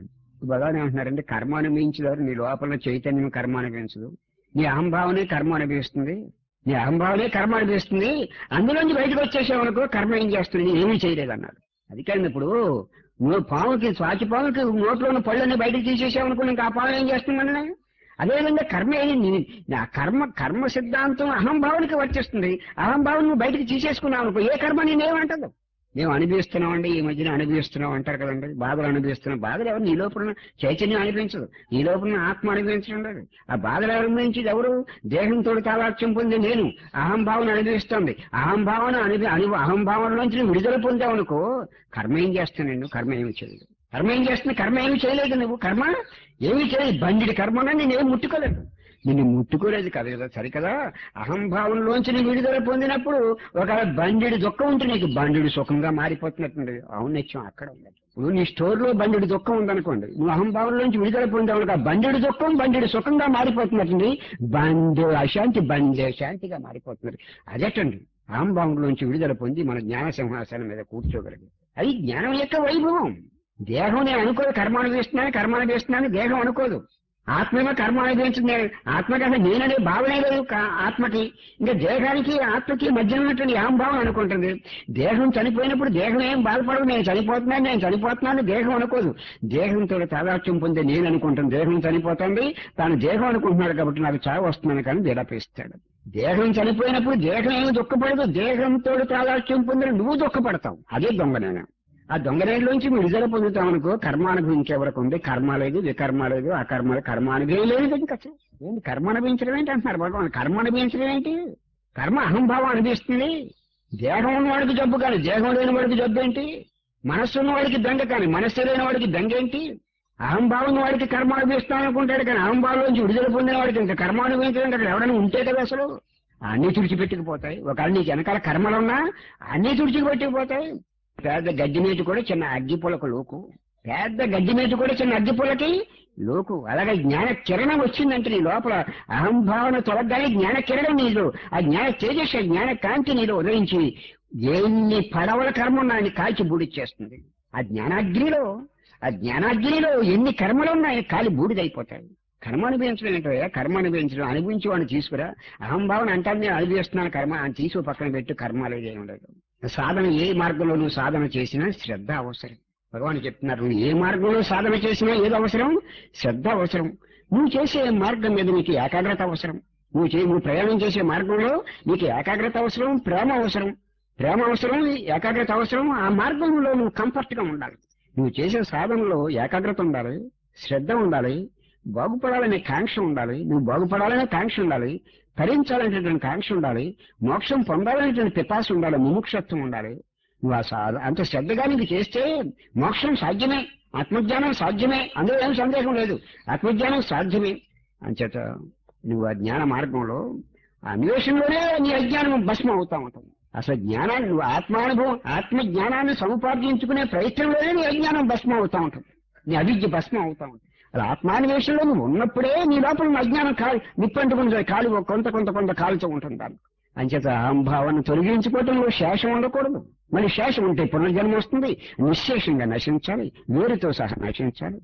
భగవాన్ ఏమంటున్నారంటే కర్మ అనుభవించేవారు నీ లోపల చైతన్యం కర్మ అనుభవించదు, నీ అహంభావనే కర్మ అనుభవిస్తుంది, నీ అహంభావనే కర్మ అనుభవిస్తుంది. అందులోంచి బయటకు వచ్చేసావనుకో కర్మ ఏం చేస్తుంది, ఏమీ చేయలేదు అన్నారు. అది కానీ ఇప్పుడు నువ్వు పాముకి స్వాచి పాముకి నోట్లో ఉన్న పళ్ళని బయటకు తీసేసావనుకో ఇంకా ఆ పాము ఏం చేస్తుందన్న అదేవిధంగా కర్మ ఏది నా కర్మ కర్మ సిద్ధాంతం అహంభావనకి వచ్చేస్తుంది. అహంభావం నువ్వు బయటకు తీసేసుకున్నావు అనుకో ఏ కర్మ నేనేమంటదు. మేము అనుభవిస్తున్నాం అండి, ఈ మధ్యన అనుభవిస్తున్నాం అంటారు కదండి, బాధలు అనుభవిస్తున్నాం. బాధలు ఎవరు నీ లోపల చైతన్యం అనిపించదు, నీ లోపల ఆత్మ అనిపించడం. ఆ బాధలు అనుభవించేది ఎవరు? దేహంతో తాదాత్యం పొంది నేను అహంభావన అనుభవిస్తుంది. అహంభావన అనుభవి అను అహంభావనలోంచి విడుదల పొందావనుకో కర్మ ఏం చేస్తానండి, కర్మ ఏమి చేయలేదు. కర్మ ఏం చేస్తుంది, కర్మ ఏమి చేయలేదు. నువ్వు కర్మ ఏమి చేయలేదు, బండిడి కర్మగా నేనేం ముట్టుకోలేదు, నిన్ను ముట్టుకోలేదు కదా, సరికదా. అహంభావంలోంచి నీ విడుదల పొందినప్పుడు ఒక బండిడి దుఃఖం ఉంటే నీకు బండిడి సుఖంగా మారిపోతున్నట్టుంది. ఔన్నత్యం అక్కడ ఉంది. ఇప్పుడు నీ స్టోర్ లో బండిడి దుఃఖం ఉందనుకోండి, నువ్వు అహంభావంలోంచి విడుదల పొందావు ఆ బండిడి దుఃఖం బండిడి సుఖంగా మారిపోతున్నట్టుంది. బండి అశాంతి బండి శాంతిగా మారిపోతున్నది. అదేటండి అహంభావంలోంచి విడుదల పొంది మన జ్ఞాన సింహాసనం మీద కూర్చోగలిగి అది జ్ఞానం యొక్క వైభవం. దేహం నేను అనుకోదు కర్మ అనుభవిస్తున్నాను, కర్మ అనుభవిస్తున్నాను దేహం అనుకోదు. ఆత్మేమో కర్మ అనుభవించింది, ఆత్మకి అసలు నేననే భావనే లేదు ఆత్మకి. ఇంకా దేహానికి ఆత్మకి మధ్య ఉన్నటువంటి అహంభావం అనుకుంటుంది. దేహం చనిపోయినప్పుడు దేహం ఏం బాధపడదు, నేను చనిపోతున్నాను నేను చనిపోతున్నాను దేహం అనుకోదు. దేహంతో తాదాత్యం పొందే నేను అనుకుంటాను. దేహం చనిపోతుంది, తాను దేహం అనుకుంటున్నాడు కాబట్టి నాకు చావు వస్తున్నాను కానీ విడపిస్తాడు. దేహం చనిపోయినప్పుడు దేహం ఏమి దుఃఖపడదు, దేహంతో తాదాత్యం పొందిన నువ్వు దుఃఖపడతావు. అదే దొంగనేనా. ఆ దొంగనేలోంచి విడుదల పొందుతాం అనుకో కర్మ అనుభవించే వరకు ఉంది. కర్మ లేదు, వికర్మ లేదు, ఆ కర్మ కర్మ అనుభవం లేదు. ఇంకా ఏంటి కర్మ అనుభవించడం ఏంటి అంటున్నారు భగవాన్. కర్మ అనుభవించడం ఏంటి? కర్మ అహంభావం అనిపిస్తుంది. దేహం ఉన్నవాడికి జబ్బు కానీ దేహం లేని వాడికి జబ్బు ఏంటి? మనస్సు ఉన్నవాడికి దంగ కానీ మనస్సు లేని వాడికి దంగ ఏంటి? అహంభావం వాడికి కర్మ అనుభవిస్తాం అనుకుంటాడు కానీ అహంభావంలోంచి విడుదల పొందిన వాడికి ఇంకా కర్మ అనుభవించడం అక్కడ ఎవరైనా ఉంటే కదా అసలు. అన్నీ తుడిచిపెట్టుకుపోతాయి. ఒకవేళ నీకు వెనకాల కర్మలున్నా అన్నీ తుడిచిపెట్టుకుపోతాయి. పెద్ద గడ్డి మీద కూడా చిన్న అగ్గిపులకు లోకు, పెద్ద గడ్డి మీద కూడా చిన్న అగ్గిపులకి లోకు. అలాగే జ్ఞాన కిరణం వచ్చిందంటే నీ లోపల అహంభావన తొలగానే జ్ఞాన కిరణం నీలో, ఆ జ్ఞాన తేజస్సు జ్ఞాన కాంతి నీలో ఉదయించి ఎన్ని పడవల కర్మ ఉన్నాయని కాల్చి బూడిచ్చేస్తుంది. ఆ జ్ఞానాగ్నిలో ఆ జ్ఞానాగ్నిలో ఎన్ని కర్మలు ఉన్నాయని కాలి బూడిదైపోతాయి. కర్మ అనుభవించడం ఏంటో, కర్మ అనుభవించడం అనుభవించి వాడిని తీసుకురా. అహంభావన అంటాను నేను అనుభవిస్తున్నాను కర్మ అని తీసు పక్కన పెట్టు. కర్మ లేదు ఏమి ఉండదు. సాధన ఏ మార్గంలో నువ్వు సాధన చేసినా శ్రద్ధ అవసరం. భగవాన్ చెప్తున్నారు నువ్వు ఏ మార్గంలో సాధన చేసినా ఏది అవసరం? శ్రద్ధ అవసరం. నువ్వు చేసే మార్గం మీద నీకు ఏకాగ్రత అవసరం. నువ్వు చే నువ్వు ప్రయాణం చేసే మార్గంలో నీకు ఏకాగ్రత అవసరం, ప్రేమ అవసరం. ప్రేమ అవసరం, ఏకాగ్రత అవసరం. ఆ మార్గంలో నువ్వు కంఫర్ట్ గా ఉండాలి. నువ్వు చేసే సాధనలో ఏకాగ్రత ఉండాలి, శ్రద్ధ ఉండాలి, బాగుపడాలనే కాంక్ష ఉండాలి. నువ్వు బాగుపడాలనే కాంక్ష ఉండాలి, తరించాలనేటువంటి కాంక్ష ఉండాలి, మోక్షం పొందాలనేటువంటి పిపాస ఉండాలి, ముముక్షత్వం ఉండాలి. నువ్వు ఆ సాధ అంత శ్రద్ధగా నీకు చేస్తే మోక్షం సాధ్యమే, ఆత్మజ్ఞానం సాధ్యమే, అందులో ఏం సందేహం లేదు. ఆత్మజ్ఞానం సాధ్యమే. అంచేత నువ్వు ఆ జ్ఞాన మార్గంలో ఆ అన్వేషణలోనే నీ అజ్ఞానం భస్మం అవుతా ఉంటుంది. అసలు జ్ఞానాన్ని నువ్వు ఆత్మానుభవం ఆత్మజ్ఞానాన్ని సముపార్జించుకునే ప్రయత్నంలోనే నీ అజ్ఞానం భస్మం అవుతా ఉంటుంది, నీ అవిద్య భస్మం అవుతా ఉంటుంది. అలా ఆత్మాన్వేషణలో నువ్వు ఉన్నప్పుడే నీ లోపల అజ్ఞానం కాలి నిప్పంటుకుని కాలి కొంత కొంత కొంత కాలుతూ ఉంటుంది. దాన్ని అంచేత అహంభావాన్ని తొలగించుకోవటంలో శేషం ఉండకూడదు. మళ్ళీ శేషం ఉంటే పునర్జన్మ వస్తుంది. నిశ్శేషంగా నశించాలి, వేరుతో సహా నశించాలి.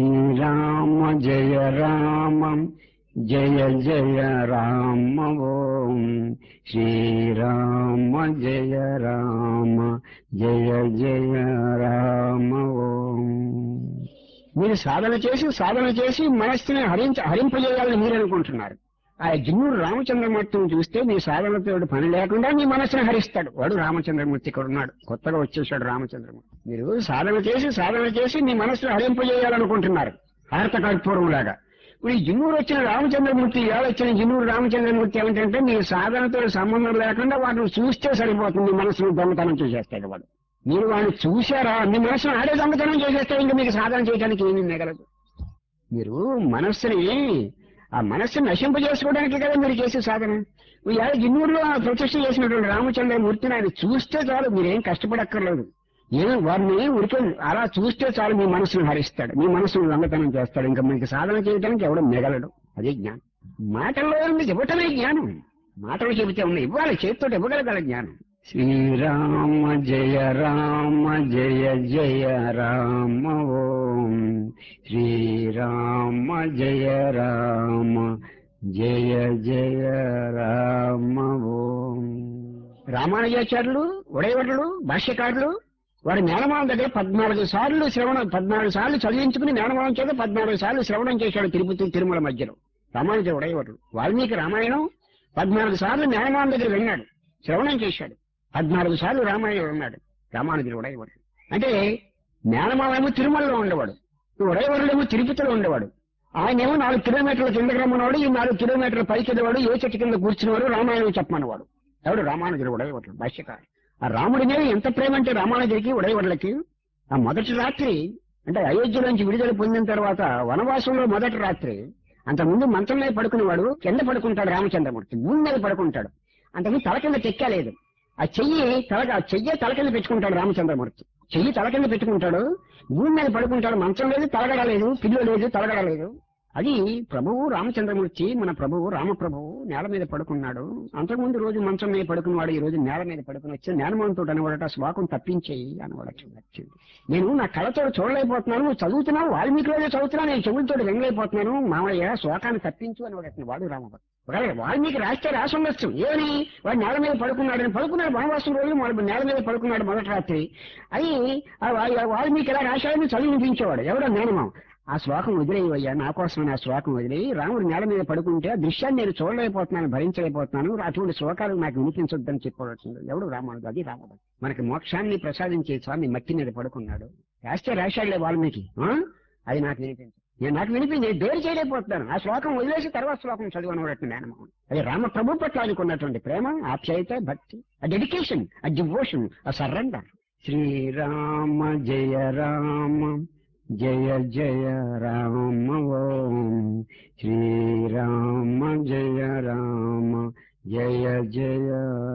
శ్రీరామ జయ రామ జయ జయ రామ ఓం శ్రీరామ జయ రామ జయ జయ రామ ఓం. మీరు సాధన చేసి సాధన చేసి మనస్సుని హరించ హరింపజేయాలని మీరు అనుకుంటున్నారు. ఆ జిన్నూరు రామచంద్రమూర్తిని చూస్తే మీ సాధనతో పని లేకుండా మీ మనస్సును హరిస్తాడు. వాడు రామచంద్రమూర్తి ఇక్కడ ఉన్నాడు, కొత్తగా వచ్చేసాడు రామచంద్రమూర్తి. మీరు సాధన చేసి సాధన చేసి మీ మనస్సును హరింపజేయాలనుకుంటున్నారు భారత కర్పూరం లాగా. ఇప్పుడు ఈ జిన్నూరు వచ్చిన రామచంద్రమూర్తి ఏడ వచ్చిన జిన్నూరు రామచంద్రమూర్తి ఏమిటంటే మీ సాధనతో సంబంధం లేకుండా వాటిని చూస్తే సరిపోతుంది, మనసును దొంగతనం చేసేస్తాడు వాడు. మీరు వాడిని చూశారా మీ మనసును ఆడే దొంగతనం చేసేస్తే ఇంకా మీకు సాధన చేయడానికి ఏమీ మిగలదు. మీరు మనస్సుని ఆ మనస్సును నశింపజేసుకోవడానికి కదా మీరు చేసే సాధన. ఇవాళ జిన్నూరులో ప్రతిష్ఠ చేసినటువంటి రామచంద్రమూర్తిని ఆయన చూస్తే చాలు, మీరేం కష్టపడక్కర్లేదు. ఏం వారిని ఉడికే అలా చూస్తే చాలు మీ మనసును హరిస్తాడు, మీ మనసును దొంగతనం చేస్తాడు. ఇంకా మీకు సాధన చేయడానికి ఎవడో మిగలడు. అదే జ్ఞానం. మాటల్లో ఇవ్వటమే జ్ఞానం. మాటలు చెబితే ఉన్న ఇవ్వాలి, చేతితో ఇవ్వగలగల జ్ఞానం. శ్రీరామ జయ రామ జయ జయ రామ ఓం శ్రీరామ జయ రామ జయ జయ రామ ఓం. రామానుజాచార్యులు ఉడయవర్లు భాష్యకారులు వారి మేనమామ దగ్గర పద్నాలుగు సార్లు శ్రవణం పద్నాలుగు సార్లు చదివించుకుని మేనమామ చేత పద్నాలుగు సార్లు శ్రవణం చేశాడు తిరుపతి తిరుమల మధ్యలో. రామానుజ ఉడయవర్లు వాల్మీకి రామాయణం పద్నాలుగు సార్లు మేనమామ దగ్గర విన్నాడు, శ్రవణం చేశాడు. పద్నాలుగు సార్లు రామాయణం విన్నాడు రామానుజుడు ఉడయవర్లు. అంటే మేనమామేమో తిరుమలలో ఉండేవాడు, ఉడయవర్లేమో తిరుపతిలో ఉండేవాడు. ఆయనేమో నాలుగు కిలోమీటర్ల కిందకి రమ్మన్నవాడు, ఈ నాలుగు కిలోమీటర్ల పైకి వెళ్ళేవాడు, ఏ చెట్టు కింద కూర్చునేవాడు, రామాయణం చెప్పమన్నవాడు. ఎవడు? రామానుజుడు ఉడయవర్లు భాష్యకారు. ఆ రాముడి మీద ఎంత ప్రేమ అంటే రామానుజుడికి ఉడయవర్లకి. ఆ మొదటి రాత్రి అంటే అయోధ్యలోంచి విడుదల పొందిన తర్వాత వనవాసంలో మొదటి రాత్రి, అంతకుముందు మంచం మీద పడుకునేవాడు, కింద పడుకుంటాడు రామచంద్రమూర్తి, భూమి మీద పడుకుంటాడు. అంతకుముందు తల కింద తెక్కలేదు, ఆ చెయ్యి తల చెయ్యే తల కింద పెట్టుకుంటాడు రామచంద్రమూర్తి. చెయ్యి తల కింద పెట్టుకుంటాడు, భూమి మీద పడుకుంటాడు, మంచం లేదు, తలగడలేదు, పిల్లు లేదు, తలగడలేదు. అది ప్రభువు రామచంద్రమూర్తి, మన ప్రభువు రామప్రభువు నేల మీద పడుకున్నాడు. అంతకుముందు రోజు మంచం మీద పడుకున్నవాడు ఈ రోజు నేల మీద పడుకుని వచ్చి నేనమంతో అనేవాడట శ్లోకం తప్పించేయి అనవాడట. నేను నా కళతో చూడలేకపోతున్నాను, నువ్వు చదువుతున్నావు, వాల్మీకిలోనే చదువుతున్నాను, నేను చెవులతో వినలేకపోతున్నాను, మామయ్య శ్లోకాన్ని తప్పించు అని వాడు వాడు రామభక్తుడు. ఒకవేళ వాల్మీకి రాస్తే రాసి ఉండొచ్చు, ఏమని వాడు నేల మీద పడుకున్నాడని. పడుకున్నాడు వనవాసం రోజు నేల మీద పడుకున్నాడు మొదటి రాత్రి. అది వాల్మీకి ఎలా రాశాడని చదివి వినిపించేవాడు ఎవడో నేనమాం. ఆ శ్లోకం వదిలేవయ్యా, నా కోసం ఆ శ్లోకం వదిలి, రాముడు నేల మీద పడుకుంటే ఆ దృశ్యాన్ని నేను చూడలేకపోతున్నాను, భరించలేకపోతున్నాను, అటువంటి శ్లోకాలు నాకు వినిపించొద్దని చెప్పవచ్చింది ఎవడు? రామానుడు. అది రామభక్తి. మనకి మోక్షాన్ని ప్రసాదించే స్వామి మట్టి మీద పడుకున్నాడు, రాస్తే రాశాడులే వాల్మీకి, అది నాకు వినిపించదు, నేను నాకు వినిపించి దేరు చేయలేకపోతున్నాను, ఆ శ్లోకం వదిలేసి తర్వాత శ్లోకం చదివనబట్టి మేనమామ. అది రామప్రభు పట్ల అనుకున్నటువంటి ప్రేమ, ఆప్యాయత, భక్తి, ఆ డెడికేషన్, ఆ డివోషన్, ఆ సరెండర్. శ్రీరామ జయ రామ జయ జయ రామ ఓం. శ్రీరామ జయ రామ జయ జయ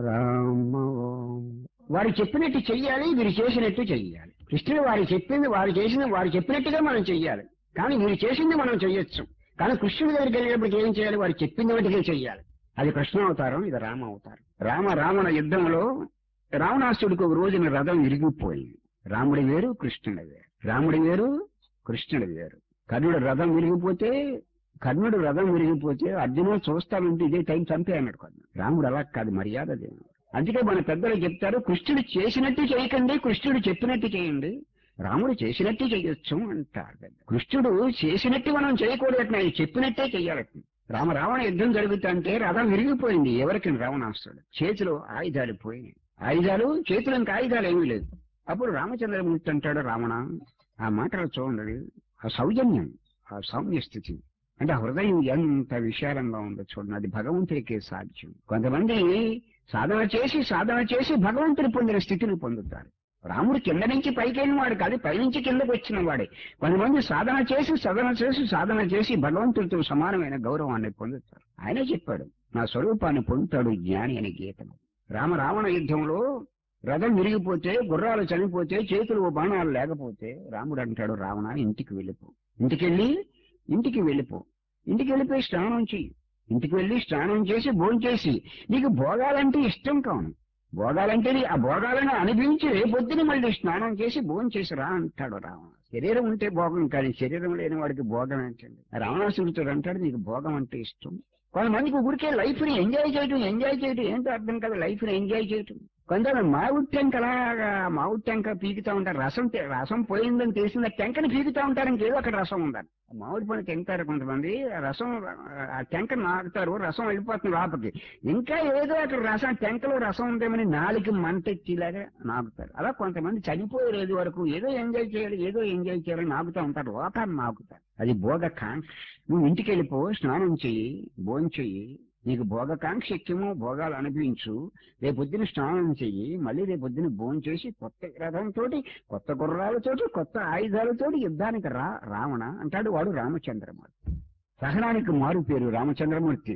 రామ ఓం. వారు చెప్పినట్టు చెయ్యాలి, వీరు చేసినట్టు చెయ్యాలి. కృష్ణుడు వారు చెప్పింది వారు చేసింది వారు చెప్పినట్టుగా మనం చెయ్యాలి, కానీ వీరు చేసింది మనం చెయ్యొచ్చు. కానీ కృష్ణుడి దగ్గరికి వెళ్ళినప్పుడు ఏం చేయాలి? వారు చెప్పింది వాటికే చెయ్యాలి. అది కృష్ణ అవతారం, ఇది రామ అవతారం. రామ రావణ యుద్ధంలో రావణాసుడికి ఒక రోజున రథం విరిగిపోయింది. రాముడి వేరు, కృష్ణుడి వేరు. రాముడి వేరు, కృష్ణుడి వేరు. కర్ణుడు రథం విరిగిపోతే కర్ణుడు రథం విరిగిపోతే అర్జునుడు చూస్తానంటే ఇదే టైం చంపే అన్నాడు కర్ణుడు. రాముడు అలా కాదు, మర్యాద దేవుడు. అందుకే మన పెద్దలు చెప్తారు, కృష్ణుడు చేసినట్టు చేయకండి, కృష్ణుడు చెప్పినట్టు చేయండి, రాముడు చేసినట్టు చేయొచ్చు అంటారు. కృష్ణుడు చేసినట్టు మనం చేయకూడదు, ఆయన చెప్పినట్టే చెయ్యాలట. రామ రావణ యుద్ధం జరుగుతుంటే రథం విరిగిపోయింది. ఎవరికి? రావణాసుడు. చేతిలో ఆయుధాలు పోయినాయి, ఆయుధాలు చేతులు, ఇంకా ఆయుధాలు ఏమీ లేదు. అప్పుడు రామచంద్రమూర్తి అంటాడు, రావణ ఆ మాటలు చూడండి, ఆ సౌజన్యం, ఆ సౌమ్య స్థితి, అంటే ఆ హృదయం ఎంత విశాలంగా ఉందో చూడండి, అది భగవంతుడికే సాధ్యం. కొంతమంది సాధన చేసి సాధన చేసి భగవంతుని పొందిన స్థితిని పొందుతారు. రాముడు కింద నుంచి పైకి వెళ్ళిన వాడు కాదు, పైనుంచి కిందకు వచ్చిన వాడే. కొంతమంది సాధన చేసి సాధన చేసి సాధన చేసి భగవంతుడితో సమానమైన గౌరవాన్ని పొందుతారు. ఆయనే చెప్పాడు, నా స్వరూపాన్ని పొందుతాడు జ్ఞాని అని గీతను. రామ రావణ యుద్ధంలో రథం విరిగిపోతే, గుర్రాలు చనిపోతే, చేతులు బాణాలు లేకపోతే రాముడు అంటాడు, రావణ ఇంటికి వెళ్ళిపో, ఇంటికెళ్ళి ఇంటికి వెళ్ళిపో, ఇంటికి వెళ్ళిపోయి స్నానం చెయ్యి, ఇంటికి వెళ్ళి స్నానం చేసి భోంచేసి, నీకు భోగాలంటే ఇష్టం కాను, భోగాలంటే ఆ భోగాలను అనుభవించి రేపొద్దున మళ్ళీ స్నానం చేసి భోంచేసి రా అంటాడు రావణ. శరీరం ఉంటే భోగం, కానీ శరీరం లేని వాడికి భోగం ఏంటండి? రావణాసురుడు అంటాడు, నీకు భోగం అంటే ఇష్టం. కొంతమందికి ఊరికే లైఫ్ ని ఎంజాయ్ చేయటం ఎంజాయ్ చేయటం ఏంటో అర్థం కదా, లైఫ్ ని ఎంజాయ్ చేయటం. కొంతమంది మామిడి టెంకలాగా మామిడి టెంక పీకుతా ఉంటారు, రసం రసం పోయిందని తెలిసింది ఆ టెంకని పీకుతా ఉంటారు, ఇంకేదో అక్కడ రసం ఉండాలి. మామిడి పని తెంటారు కొంతమంది, రసం ఆ టెంకను నాకుతారు, రసం వెళ్ళిపోతుంది లోపలికి, ఇంకా ఏదో అక్కడ రసం టెంకలో రసం ఉందేమని నాలుగు మంటెచ్చిలాగా నాకుతారు. అలా కొంతమంది చనిపోయే రోజు వరకు ఏదో ఎంజాయ్ చేయాలి ఏదో ఎంజాయ్ చేయాలని నాకుతా ఉంటారు, లోకాన్ని నాకుతారు. అది భోగకాంక్ష. నువ్వు ఇంటికి వెళ్ళిపో, స్నానం చెయ్యి, భోజనం చెయ్యి, నీకు భోగకాంక్ష ఎక్కేమో భోగాలు అనిపించు, రేపొద్దున స్నానం చెయ్యి, మళ్ళీ రేపొద్దున భోజనం చేసి కొత్త రథంతో కొత్త గుర్రాలతోటి కొత్త ఆయుధాలతోటి యుద్ధానికి రా రావణ అంటాడు. వాడు రామచంద్రమూర్తి, సహనానికి మారు పేరు రామచంద్రమూర్తి.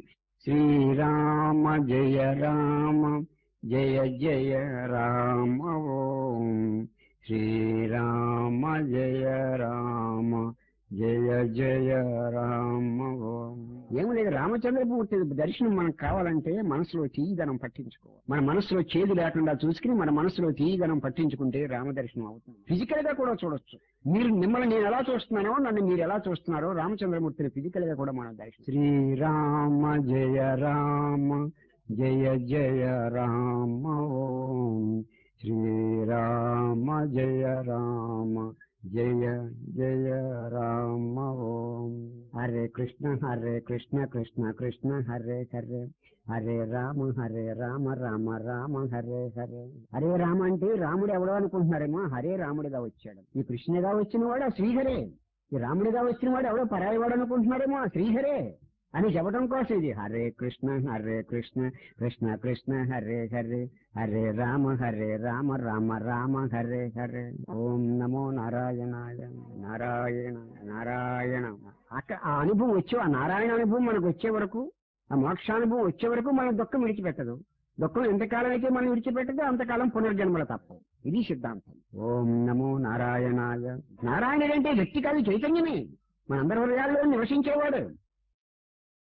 శ్రీరామ జయ రామ జయ జయ రామ ఓం. శ్రీరామ జయ రామ జయ జయ రామ ఓం. ఏం లేదు, రామచంద్రమూర్తి దర్శనం మనకు కావాలంటే మనసులో తీయదనం పట్టించుకోవాలి. మన మనసులో చేదు లేకుండా చూసుకుని మన మనసులో తీయదనం పట్టించుకుంటే రామదర్శనం అవుతుంది. ఫిజికల్ గా కూడా చూడొచ్చు. మీరు మిమ్మల్ని నేను ఎలా చూస్తున్నానో నన్ను మీరు ఎలా చూస్తున్నారో రామచంద్రమూర్తిని ఫిజికల్ గా కూడా మనం దర్శనం. శ్రీరామ జయ రామ జయ జయ రామ ఓం శ్రీరామ జయ రామ జయ జయ రామ ఓం. హరే కృష్ణ హరే కృష్ణ కృష్ణ కృష్ణ హరే హరే హరే రామ హరే రామ రామ రామ హరే హరే. హరే రామ అంటే రాముడు ఎవడో అనుకుంటున్నారేమో, హరే రాముడిగా వచ్చాడు. ఈ కృష్ణుడిగా వచ్చిన వాడు శ్రీహరే. ఈ రాముడిగా వచ్చిన వాడు ఎవడో పరాయివాడు అనుకుంటున్నారేమో, శ్రీహరే అని చెప్పడం కోసం ఇది. హరే కృష్ణ హరే కృష్ణ కృష్ణ కృష్ణ హరే హరే హరే రామ హరే రామ రామ రామ హరే హరే. ఓం నమో నారాయణాయ నారాయణ నారాయణ. అక్కడ ఆ అనుభవం వచ్చే ఆ నారాయణ అనుభవం మనకు వచ్చే వరకు, ఆ మోక్షానుభవం వచ్చే వరకు మన దుఃఖం విడిచిపెట్టదు. దుఃఖం ఎంతకాలం అయితే మనం విడిచిపెట్టదో అంతకాలం పునర్జన్మల తప్పవు. ఇది సిద్ధాంతం. ఓం నమో నారాయణాయ. నారాయణుడు అంటే వ్యక్తి కాదు, చైతన్యమే, మనందరి హృదయాల్లో నివసించేవాడు.